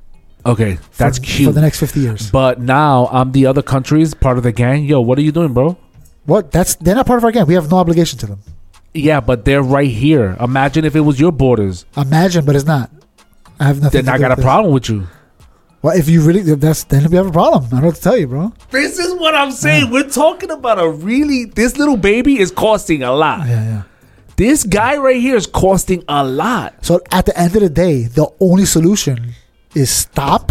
Okay, that's for, cute for the next fifty years. But now I'm the other countries part of the gang. Yo, what are you doing, bro? What? That's they're not part of our gang. We have no obligation to them. Yeah, but they're right here. Imagine if it was your borders. Imagine, but it's not. I have nothing. Then to I do got with a this. problem with you. Well, if you really, if that's then we have a problem. I don't know what to tell you, bro. This is what I'm saying. Yeah. We're talking about a really. This little baby is costing a lot. Yeah, yeah. This guy right here is costing a lot. So at the end of the day, the only solution is stop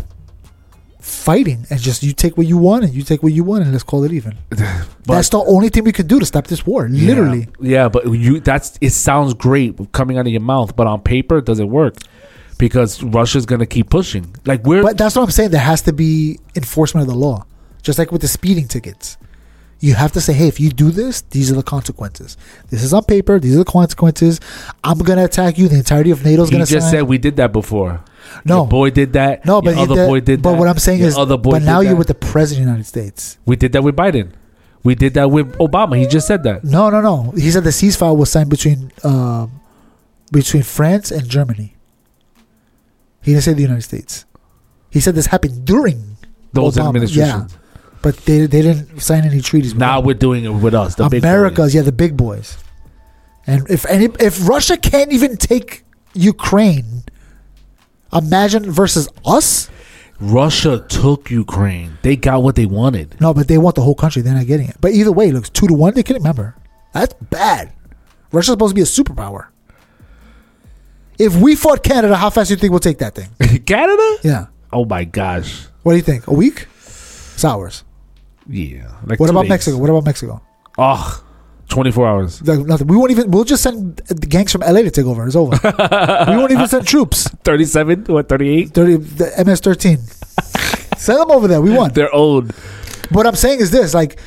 fighting and just you take what you want and you take what you want and let's call it even. That's the only thing we could do to stop this war. Yeah, literally. Yeah, but you that's it sounds great coming out of your mouth, but on paper it doesn't work because Russia's gonna keep pushing. Like we're But that's what I'm saying. There has to be enforcement of the law. Just like with the speeding tickets. You have to say, hey, if you do this, these are the consequences. This is on paper. These are the consequences. I'm going to attack you. The entirety of NATO is going to sign. He just said we did that before. No. Your boy did that. No, but Your other did, boy did but that. what I'm saying Your is, other boy but now did you're that. with the president of the United States. We did that with Biden. We did that with Obama. He just said that. No, no, no. He said the ceasefire was signed between um, between France and Germany. He didn't say the United States. He said this happened during those Obama. administrations. Yeah. But they they didn't sign any treaties. With now them. we're doing it with us, the America's, big boys. yeah, the big boys. And if any, if Russia can't even take Ukraine, imagine versus us. Russia took Ukraine. They got what they wanted. No, but they want the whole country. They're not getting it. But either way, it looks two to one. They couldn't remember. That's bad. Russia's supposed to be a superpower. If we fought Canada, how fast do you think we'll take that thing? Canada? Yeah. Oh my gosh. What do you think? A week? It's hours. Yeah. Like what about days. Mexico? What about Mexico? Oh, twenty-four hours. Like nothing. We won't even. We'll just send the gangs from L A to take over. It's over. We won't even send troops. thirty-seven? What? thirty-eight? Thirty. The M S thirteen. Send them over there. We want. They're old. What I'm saying is this: like,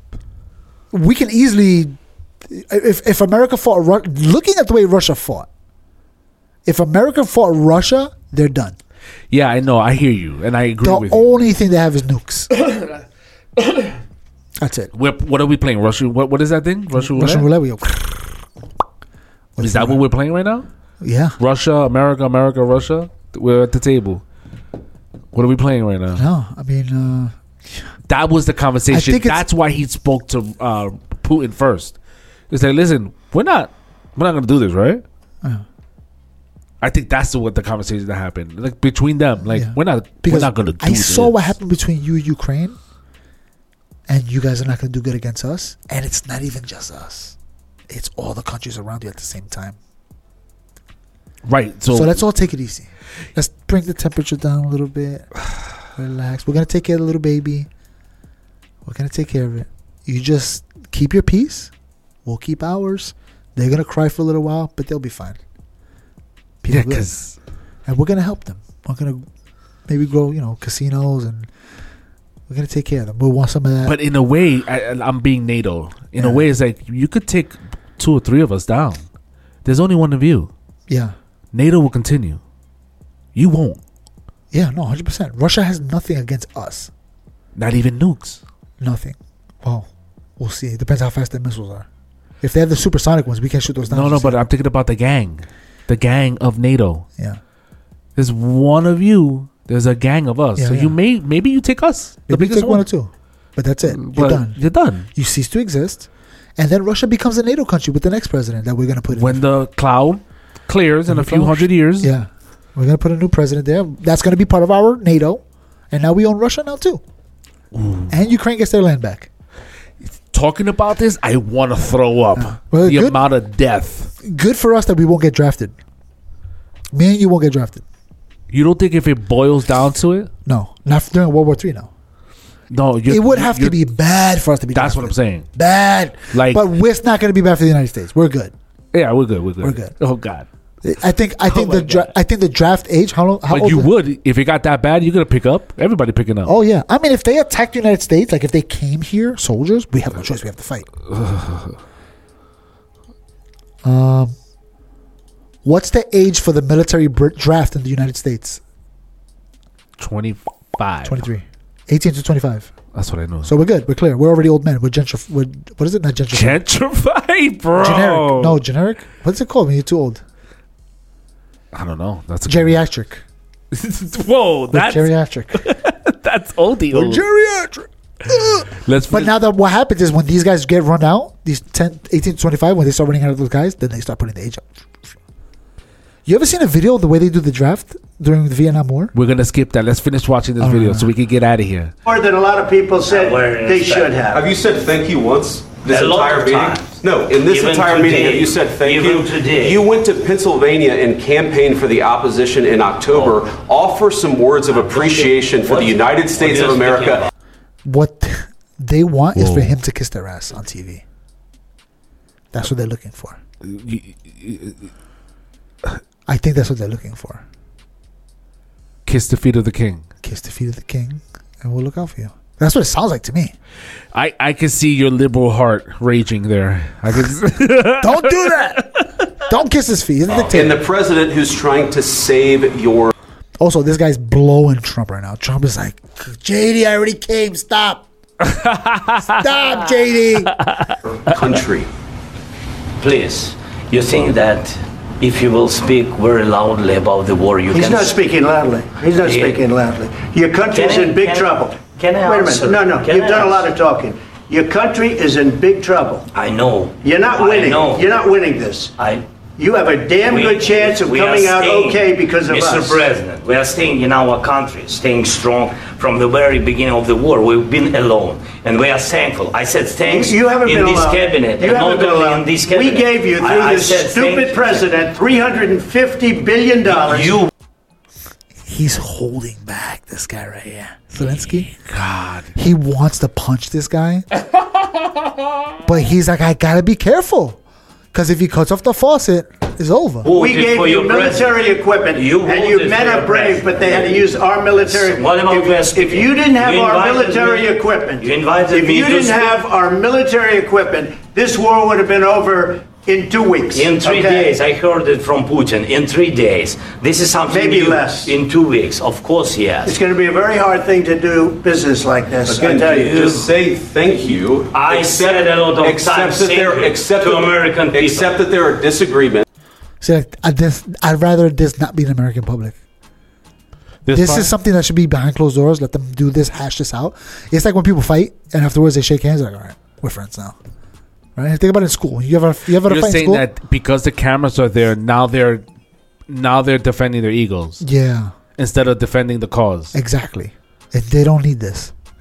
we can easily, if if America fought, looking at the way Russia fought, if America fought Russia, they're done. Yeah, I know. I hear you, and I agree the with you. The only thing they have is nukes. That's it. We're, what are we playing? Russian? What? What is that thing? Russian roulette. Russian roulette. We go. Is that what we're playing right now? Yeah. Russia, America, America, Russia. We're at the table. What are we playing right now? No, I mean, uh, that was the conversation. That's why he spoke to uh, Putin first. He's like, "Listen, we're not, we're not going to do this, right?" Uh, I think that's what the conversation that happened, like between them. Like, yeah. we're not, because we're not going to do I this. saw what happened between you and Ukraine, and you guys are not going to do good against us. And it's not even just us; it's all the countries around you at the same time. Right. So, so let's all take it easy. Let's bring the temperature down a little bit. Relax. We're gonna take care of the little baby. We're gonna take care of it. You just keep your peace. We'll keep ours. They're gonna cry for a little while, but they'll be fine. People yeah, because and we're gonna help them. We're gonna maybe grow, you know, casinos, and we're gonna take care of them. We'll want some of that. But in a way, I, I'm being NATO. In yeah. a way, it's like you could take two or three of us down. There's only one of you. Yeah. NATO will continue. You won't. Yeah, no, one hundred percent. Russia has nothing against us. Not even nukes. Nothing. Well, we'll see. It depends how fast their missiles are. If they have the supersonic ones, we can't shoot those down. No, no, but I'm thinking about the gang. The gang of NATO. Yeah. There's one of you. There's a gang of us. Yeah, so yeah. you may, maybe you take us. Maybe you take one. one or two. But that's it. You're but done. You're done. You cease to exist. And then Russia becomes a NATO country with the next president that we're going to put in. When the cloud clears in a few hundred years. Yeah. We're going to put a new president there. That's going to be part of our NATO. And now we own Russia now too. Ooh. And Ukraine gets their land back. Talking about this, I want to throw up. Uh, well, the good, amount of death. Good for us that we won't get drafted. Me and you won't get drafted. You don't think if it boils down to it? No. Not during World War Three now. No. It would have to be bad for us to be That's drafted. what I'm saying. Bad. Like, but it's not going to be bad for the United States. We're good. Yeah, we're good. We're good. We're good. Oh, God. I think I think oh the dra- I think the draft age. How long? How but old you is would if it got that bad. You're gonna pick up. Everybody picking up. Oh yeah. I mean, if they attacked the United States, like if they came here, soldiers, we have no choice. We have to fight. um, what's the age for the military br- draft in the United States? Twenty-five. Twenty-three. Eighteen to twenty-five. That's what I know. So we're good. We're clear. We're already old men. We're gentrif. We're, what is it? Not gentrified. Gentrified, bro. Generic. No, generic. What's it called when you're too old? I don't know. That's a geriatric. Whoa, that's geriatric. That's oldie old. Geriatric. Let's. But now that what happens is when these guys get run out, these ten, eighteen to twenty-five, when they start running out of those guys, then they start putting the age up. You ever seen a video of the way they do the draft during the Vietnam War? We're gonna skip that. Let's finish watching this All video right. so we can get out of here. More than a lot of people said they should have. Have you said thank you once this A lot entire of meeting? times. No, in this Even entire today. meeting, have you said thank Even you? today. You went to Pennsylvania and campaigned for the opposition in October. Oh. Offer some words of appreciation for What- the United States what of are you speaking America. about? What they want is Whoa. for him to kiss their ass on T V. That's what they're looking for. I think that's what they're looking for. Kiss the feet of the king. Kiss the feet of the king, and we'll look out for you. That's what it sounds like to me. I, I can see your liberal heart raging there. I can. Don't do that. Don't kiss his feet. He's a dictator. And the president who's trying to save your Also, this guy's blowing Trump right now. Trump is like, J D, I already came. Stop. Stop, J D. country. Please, you think that if you will speak very loudly about the war, you He's can... not speaking loudly. He's not Yeah. speaking loudly. Your country is Can I- in big can I- trouble. can I Wait a answer? minute. No, no. Can You've I done a lot answer? of talking. Your country is in big trouble. I know. You're not I winning. know. You're not winning this. I... You have a damn We- good chance of we are coming out staying, okay because of Mister us. President, we are staying in our country, staying strong from the very beginning of the war. We've been alone, and we are thankful. I said thanks You haven't in been this alone. cabinet, You and haven't not been only alone. in this cabinet. We gave you, through I- I this said stupid thank- president, three hundred fifty billion dollars. You He's holding back this guy right here. Zelensky. God. He wants to punch this guy. But he's like, I gotta be careful. Because if he cuts off the faucet, it's over. We voted gave for you your military president. equipment, You and you voted men for are your brave, president. but they had to use our military. What about if, we are if speaking? you didn't have You our invited military me- equipment, you invited if me you to didn't speak. have our military equipment, this war would have been over in two weeks. In three okay? days, I heard it from Putin. In three days, this is something Maybe new. less. In two weeks, of course, yes. It's going to be a very hard thing to do business like this. I Again, tell you. just say thank you. I Except- said a lot of except times that thank there, you except to that- American people. Except that there are disagreements. See, like, I this, I'd rather this not be in American public. This, This part- is something that should be behind closed doors. Let them do this, hash this out. It's like when people fight and afterwards they shake hands. Like, all right, we're friends now. Right? Think about it in school. You ever, you ever You're fight in saying school? that because the cameras are there, now they're now they're defending their egos Yeah, instead of defending the cause. exactly. And they don't need this.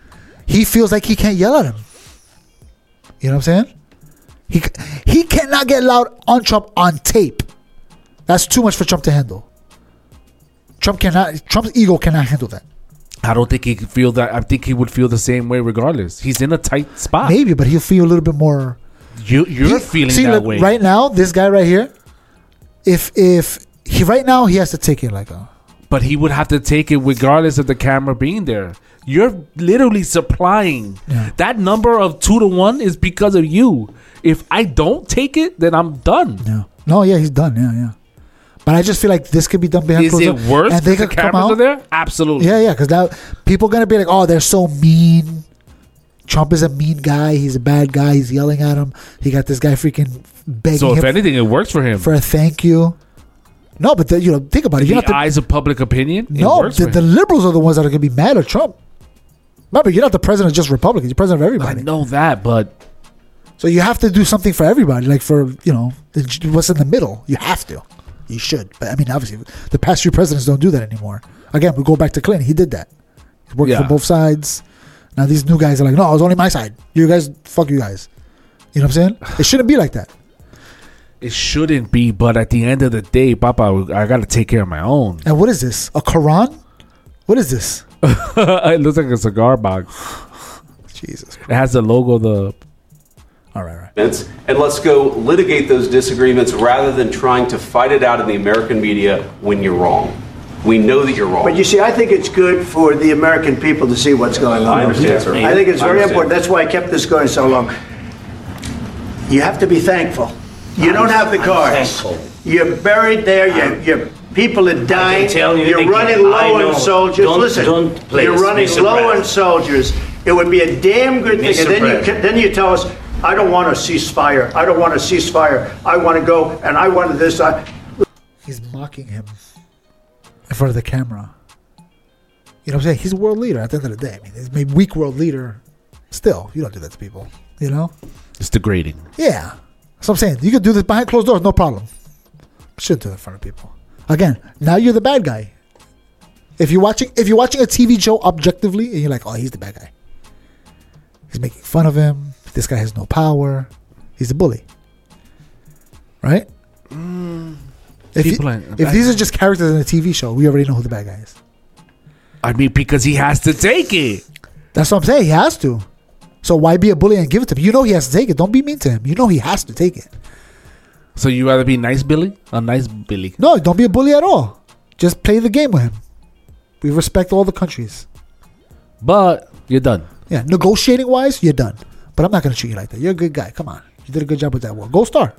he feels like he can't yell at him. You know what I'm saying? He he cannot get loud on Trump on tape. That's too much for Trump to handle. Trump cannot. Trump's ego cannot handle that. I don't think he could feel that. I think he would feel the same way regardless. He's in a tight spot. Maybe, but he'll feel a little bit more. You you're he, feeling see, that look, way right now. This guy right here. If if he right now he has to take it like a. But he would have to take it regardless of the camera being there. You're literally supplying. Yeah. That number of two to one is because of you. If I don't take it, then I'm done. Yeah. No, yeah, he's done. Yeah, yeah. But I just feel like this could be done behind Is closed it doors. worse And they if the could come cameras out. are there? Absolutely. Yeah, yeah, because now people are going to be like, oh, they're so mean. Trump is a mean guy. He's a bad guy. He's yelling at him. He got this guy freaking begging So if him anything, it works for him. for a thank you. No, but the, you know, think about it. In You're the not the, eyes of public opinion, it no, works the, for the him. liberals are the ones that are going to be mad at Trump. Remember, you're not the president of just Republicans. You're president of I everybody. know that, but So you have to do something for everybody. Like for, you know, the, what's in the middle. You have to. You should. But I mean, obviously, the past few presidents don't do that anymore. Again, we go back to Clinton. He did that. He worked Yeah. for both sides. Now these new guys are like, no, it was only my side. You guys, fuck you guys. You know what I'm saying? It shouldn't be like that. it shouldn't be. But at the end of the day, Papa, I got to take care of my own. And what is this? A Quran? What is this? It looks like a cigar box. Jesus Christ. It has the logo of the... All right, right. And let's go litigate those disagreements rather than trying to fight it out in the American media when you're wrong. We know that you're wrong. But you see, I think it's good for the American people to see what's going on. I understand, sir. I think it's I very understand. important. That's why I kept this going so long. You have to be thankful. You don't have the I'm cards. thankful. You're buried there. Your your people are dying. tell you You're again, running I low know. on soldiers. Don't- Listen, don't please you're running be low on surprised. soldiers. It would be a damn good thing. Mister And then you President. ca- then you tell us, I don't want a ceasefire. I don't want a ceasefire. I want to go and I want this. I, He's mocking him in front of the camera. You know what I'm saying? He's a world leader at the end of the day. I mean, he's maybe weak world leader. Still, you don't do that to people. You know? It's degrading. Yeah. That's what I'm saying. You could do this behind closed doors, no problem. Shouldn't do it in front of people. Again, now you're the bad guy. If you're watching, if you're watching a T V show objectively, and you're like, "Oh, he's the bad guy. He's making fun of him. This guy has no power. He's a bully." Right? Mm, if keep you- playing. if these are just characters in a T V show, we already know who the bad guy is. I mean, because he has to take it. That's what I'm saying. He has to. So why be a bully and give it to him? You know he has to take it. Don't be mean to him. You know he has to take it. So you rather be nice, Billy? A nice Billy. No, don't be a bully at all. Just play the game with him. We respect all the countries. But you're done. Yeah, negotiating wise, you're done. But I'm not going to treat you like that. You're a good guy. Come on. You did a good job with that war. Gold star.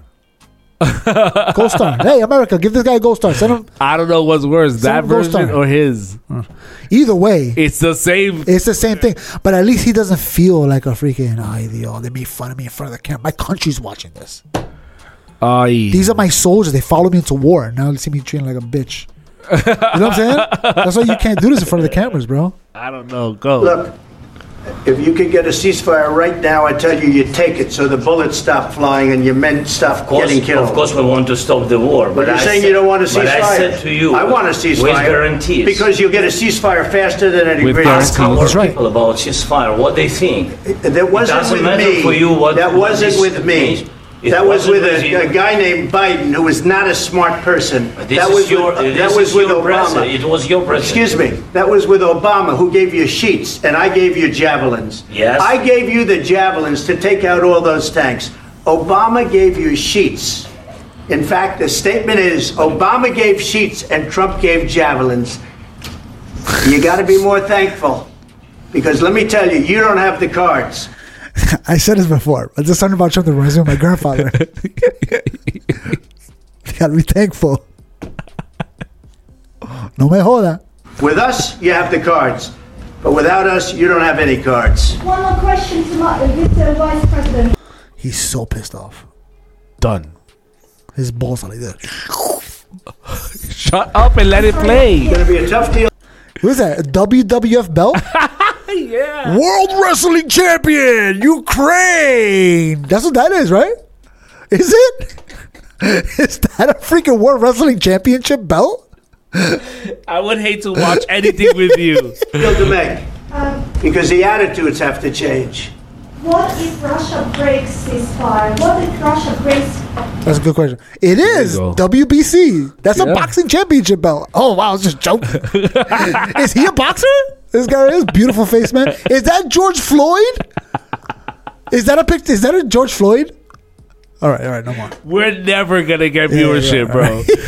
Gold star. Hey, America, give this guy a gold star. Send him. I don't know what's worse, Send that him gold version star. or his. Either way, It's the same. it's the same thing. But at least he doesn't feel like a freaking, oh, they, oh, they made fun of me in front of the camera. My country's watching this. Aye. These are my soldiers. They follow me into war. Now they see me treating like a bitch. You know what I'm saying? That's why you can't do this in front of the cameras, bro. I don't know. Go. Look, if you could get a ceasefire right now, I tell you, you take it so the bullets stop flying and your men stop Of course, getting killed. of course, we want to stop the war. But But you're I saying said- you don't want a ceasefire. But I said to you, I want a ceasefire. with guarantees. Because you'll get a ceasefire faster than any With great. guarantees. Ask our That's right. people about ceasefire, what they think. That wasn't doesn't with matter me. for you what- that what wasn't this with me. means. It That was wasn't with with a, you. a guy named Biden who was not a smart person. This that is was your, with, this that was is with your Obama. president. It was your president. Excuse me. That was with Obama, who gave you sheets, and I gave you javelins. Yes. I gave you the javelins to take out all those tanks. Obama gave you sheets. In fact, the statement is Obama gave sheets and Trump gave javelins. You got to be more thankful, because let me tell you, you don't have the cards. I said this before, but there's something about Trump that reminds me of my grandfather. You gotta be thankful. No me joda. With us, you have the cards, but without us, you don't have any cards. One more question to my, Mister Vice President. He's so pissed off. Done. His balls are like this. Shut up and let it play. It's going to be a tough deal. Who is that? A W W F belt? Yeah. World Wrestling Champion, Ukraine. That's what that is, right? Is it? Is that a freaking World Wrestling Championship belt? I would hate to watch anything with you. Deal to make. Um, because the attitudes have to change. What if Russia breaks ceasefire? What if Russia breaks? That's a good question. It is W B C. That's yeah. a boxing championship belt. Oh wow, I was just joking. Is he a boxer? This guy is beautiful face, man. Is that George Floyd? Is that a pic? Is that a George Floyd? All right, all right, no more. We're never gonna get viewership, yeah,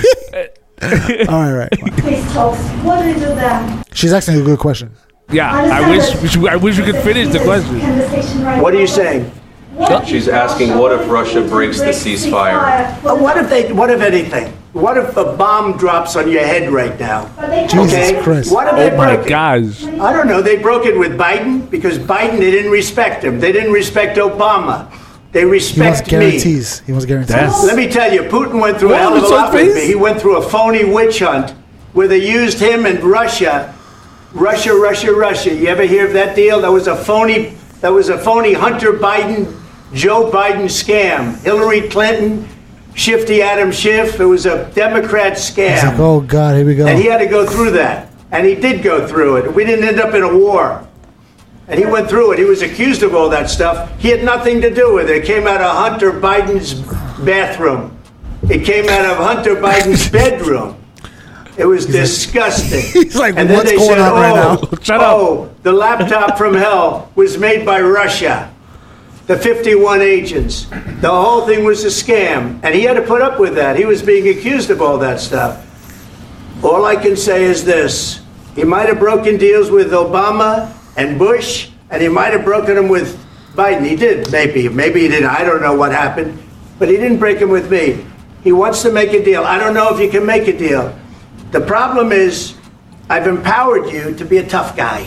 yeah, bro. all right, right. Please talk. What do we do then? She's asking a good question. Yeah, I, I wish we should, I wish we could finish the question. What are you saying? She's asking, what if Russia breaks the ceasefire? Well, what if they? What if anything? What if a bomb drops on your head right now? Jesus okay? Christ! What if oh they my broke gosh! It? I don't know. They broke it with Biden because Biden they didn't respect him. They didn't respect Obama. They respect he wants guarantees. me. He wants guarantees. That's, Let me tell you, Putin went through a hell of a lot with me. He went through a phony witch hunt where they used him and Russia. Russia, Russia, Russia. You ever hear of that deal? That was a phony. That was a phony Hunter Biden, Joe Biden scam. Hillary Clinton, Shifty Adam Schiff. It was a Democrat scam. He's like, oh God, here we go. And he had to go through that, and he did go through it. We didn't end up in a war, and he went through it. He was accused of all that stuff. He had nothing to do with it. It came out of Hunter Biden's bathroom. It came out of Hunter Biden's bedroom. It was He's disgusting. Like, he's like, and what's then they going said, on oh, right now? Shut oh, up. The laptop from hell was made by Russia. The fifty-one agents. The whole thing was a scam. And he had to put up with that. He was being accused of all that stuff. All I can say is this. He might have broken deals with Obama and Bush, and he might have broken them with Biden. He did, maybe. Maybe he didn't. I don't know what happened. But he didn't break them with me. He wants to make a deal. I don't know if you can make a deal. The problem is, I've empowered you to be a tough guy.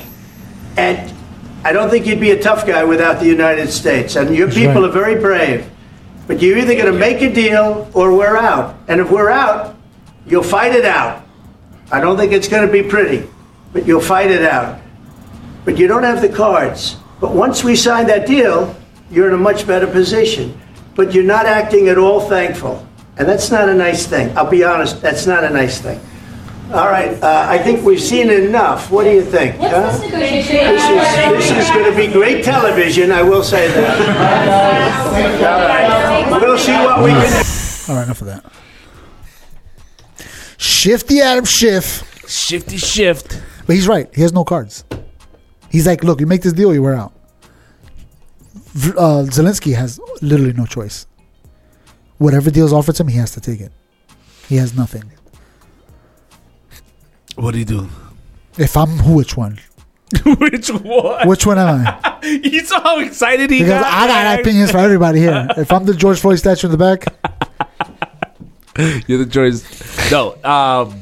And I don't think you'd be a tough guy without the United States. And your That's people right. are very brave. But you're either going to make a deal or we're out. And if we're out, you'll fight it out. I don't think it's going to be pretty, but you'll fight it out. But you don't have the cards. But once we sign that deal, you're in a much better position. But you're not acting at all thankful. And that's not a nice thing. I'll be honest, that's not a nice thing. All right, uh, I think we've seen enough. What do you think? Huh? What's this negotiation? This is, this is going to be great television, I will say that. All right. We'll see what we can do. All right, enough of that. Shifty Adam Schiff. Shifty shift. But he's right. He has no cards. He's like, look, you make this deal, you wear out. Uh, Zelensky has literally no choice. Whatever deal's offered to him, he has to take it. He has nothing. What do you do? If I'm who, which one? Which one? Which one am I? You saw how excited he because got? I got opinions for everybody here. If I'm the George Floyd statue in the back, you're the George. No. Um.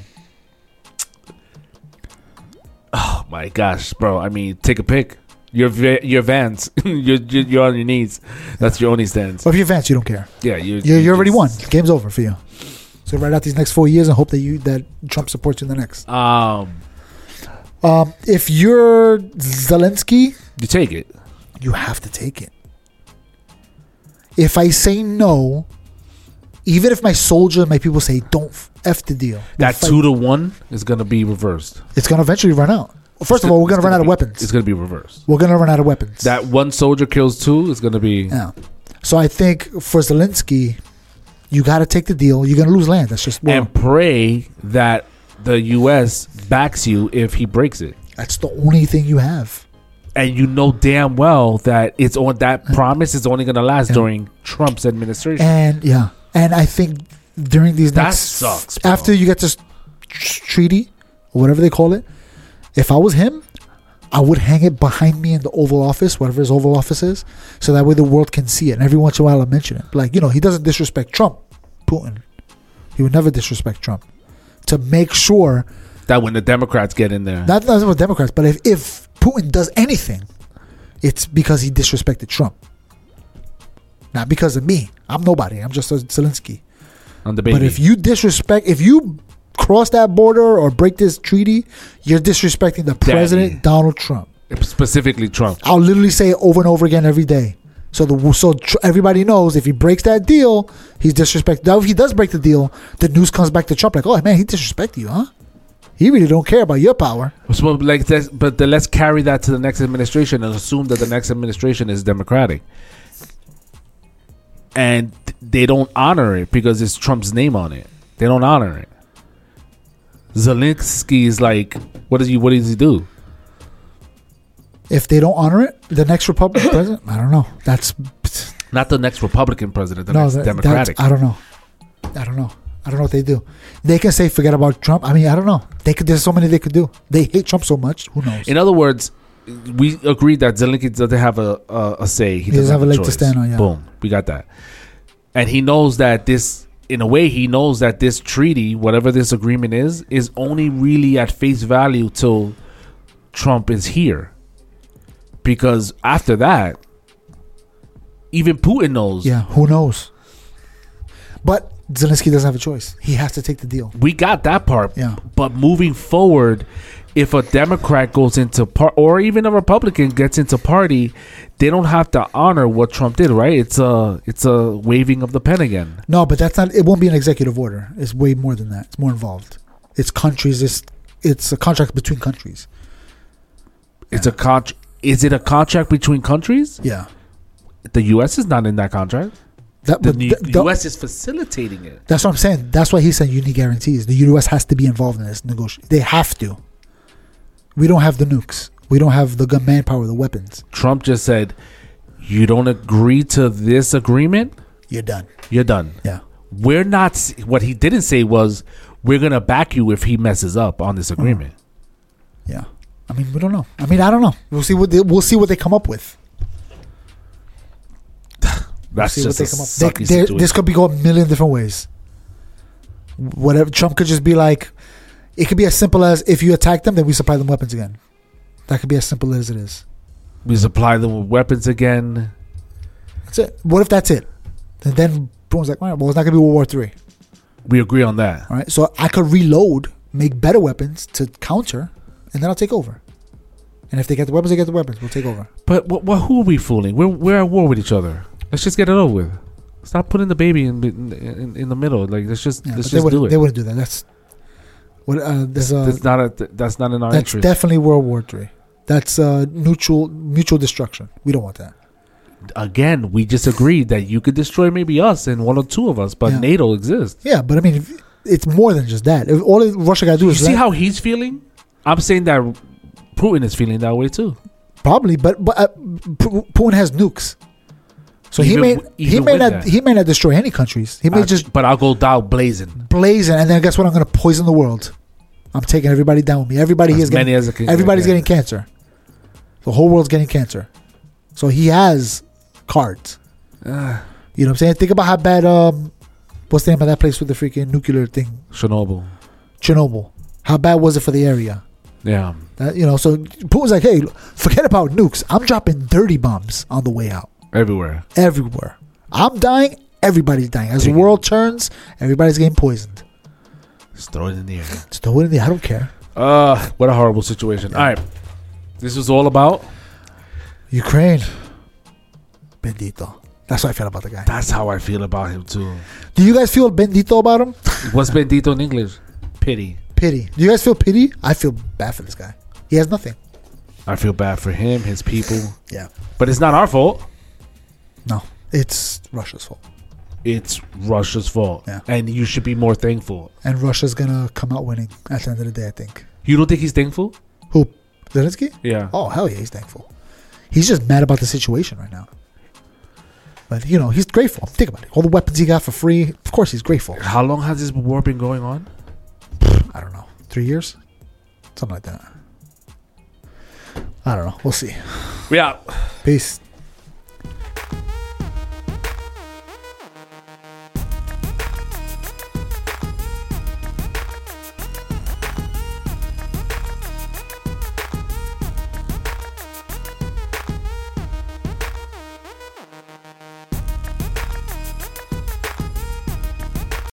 Oh my gosh, bro! I mean, take a pick. You're you're Vance. you're, you're you're on your knees. That's your only stance. Well, if you're Vance, you don't care. Yeah, you you you already won. Game's over for you. So write out these next four years and hope that you that Trump supports you in the next. Um, um, if you're Zelensky, you take it. You have to take it. If I say no, even if my soldiers and my people say don't f the deal, that two to one is gonna be reversed. It's gonna eventually run out. Well, first of all, we're gonna run out of weapons. It's gonna be reversed. We're gonna run out of weapons. That one soldier kills two is gonna be. Yeah. So I think for Zelensky, you got to take the deal. You're going to lose land. That's just well, and pray that the U S backs you if he breaks it. That's the only thing you have. And you know damn well that it's on that promise is only going to last yeah. during Trump's administration. And yeah, and I think during these that next sucks, bro. After you get this treaty or whatever they call it, if I was him, I would hang it behind me in the Oval Office, whatever his Oval Office is, so that way the world can see it. And every once in a while, I mention it. Like, you know, he doesn't disrespect Trump, Putin. He would never disrespect Trump. To make sure that when the Democrats get in there, not, not with Democrats, but if, if Putin does anything, it's because he disrespected Trump. Not because of me. I'm nobody. I'm just a Zelensky. I'm the baby. But if you disrespect, if you cross that border or break this treaty, you're disrespecting the president, Daddy. Donald Trump. Specifically Trump. I'll literally say it over and over again every day. So the so tr- everybody knows if he breaks that deal, he's disrespecting. Now if he does break the deal, the news comes back to Trump like, oh man, he disrespected you, huh? He really don't care about your power. So, like, that's, but then let's carry that to the next administration and assume that the next administration is Democratic, and they don't honor it because it's Trump's name on it. They don't honor it. Zelensky is like, what does he? What does he do? If they don't honor it, the next Republican president, I don't know. That's not the next Republican president. The no, next that, Democratic. I don't know. I don't know. I don't know what they do. They can say forget about Trump. I mean, I don't know. They could. There's so many they could do. They hate Trump so much. Who knows? In other words, we agreed that Zelensky doesn't have a a, a say. He, he doesn't have a leg choice. to stand on. Yeah. Boom. We got that. And he knows that this, in a way, he knows that this treaty, whatever this agreement is, is only really at face value till Trump is here. Because after that, even Putin knows. Yeah, who knows? But Zelensky doesn't have a choice. He has to take the deal. We got that part. Yeah. But moving forward, if a Democrat goes into part, or even a Republican gets into party, they don't have to honor what Trump did, right? It's a it's a waving of the pen again. No, but that's not. It won't be an executive order. It's way more than that. It's more involved. It's countries. It's it's a contract between countries. It's yeah. a con. Is it a contract between countries? Yeah. The U S is not in that contract. That, the, the, the U S is facilitating it. That's what I'm saying. That's why he's saying you need guarantees. The U S has to be involved in this negotiation. They have to. We don't have the nukes. We don't have the gun manpower, the weapons. Trump just said, you don't agree to this agreement? You're done. You're done. Yeah. We're not, what he didn't say was, we're going to back you if he messes up on this agreement. Mm. Yeah. I mean, we don't know. I mean, I don't know. We'll see what they, we'll see what they come up with. That's we'll just a they come up. sucky They, situation. This could be going a million different ways. Whatever. Trump could just be like, it could be as simple as if you attack them, then we supply them weapons again. That could be as simple as it is. We supply them with weapons again. That's it. What if that's it? And then Putin's like, all right, well, it's not going to be World War Three. We agree on that. All right. So I could reload, make better weapons to counter, and then I'll take over. And if they get the weapons, they get the weapons. We'll take over. But what, what, who are we fooling? We're we're at war with each other. Let's just get it over with. Stop putting the baby in in, in, in the middle. Like let's just Yeah, let's they just do it. They wouldn't do that. That's what. Uh, there's a. That's not a. That's not in our that's interest. definitely World War Three. That's uh, mutual mutual destruction. We don't want that. Again, we just agreed that you could destroy maybe us and one or two of us, but Yeah. NATO exists. Yeah, but I mean, if, it's more than just that. If all Russia got to do You is see let- how he's feeling? I'm saying that Putin is feeling that way too. probably, but but uh, P- Putin has nukes, so he Even may w- he even may with not that. he may not destroy any countries. He may I- just but I'll go down blazing. blazing, and then guess what? I'm going to poison the world. I'm taking everybody down with me. Everybody As is getting many as it can- everybody's yeah. getting cancer. The whole world's getting cancer. So he has cards. Uh, You know what I'm saying? Think about how bad um what's the name of that place with the freaking nuclear thing? Chernobyl. Chernobyl. How bad was it for the area? Yeah. That, you know, so Putin's like, hey, forget about nukes. I'm dropping dirty bombs on the way out. Everywhere. Everywhere. I'm dying. Everybody's dying. As Take the world turns, everybody's getting poisoned. Just throw it in the air. Just throw it in there. I don't care. Uh, what a horrible situation. Yeah. All right. This was all about. Ukraine. Bendito. That's how I feel about the guy. That's how I feel about him too. Do you guys feel bendito about him? What's bendito in English? Pity. Pity. Do you guys feel pity? I feel bad for this guy. He has nothing. I feel bad for him, his people. Yeah. But it's not our fault. No. It's Russia's fault. It's Russia's fault. Yeah. And you should be more thankful. And Russia's going to come out winning at the end of the day, I think. You don't think he's thankful? Who? Zelensky? Yeah. Oh, hell yeah, he's thankful. He's just mad about the situation right now. But, you know, he's grateful. Think about it. All the weapons he got for free. Of course he's grateful. How long has this war been going on? I don't know. Three years? Something like that. I don't know. We'll see. Yeah. Peace.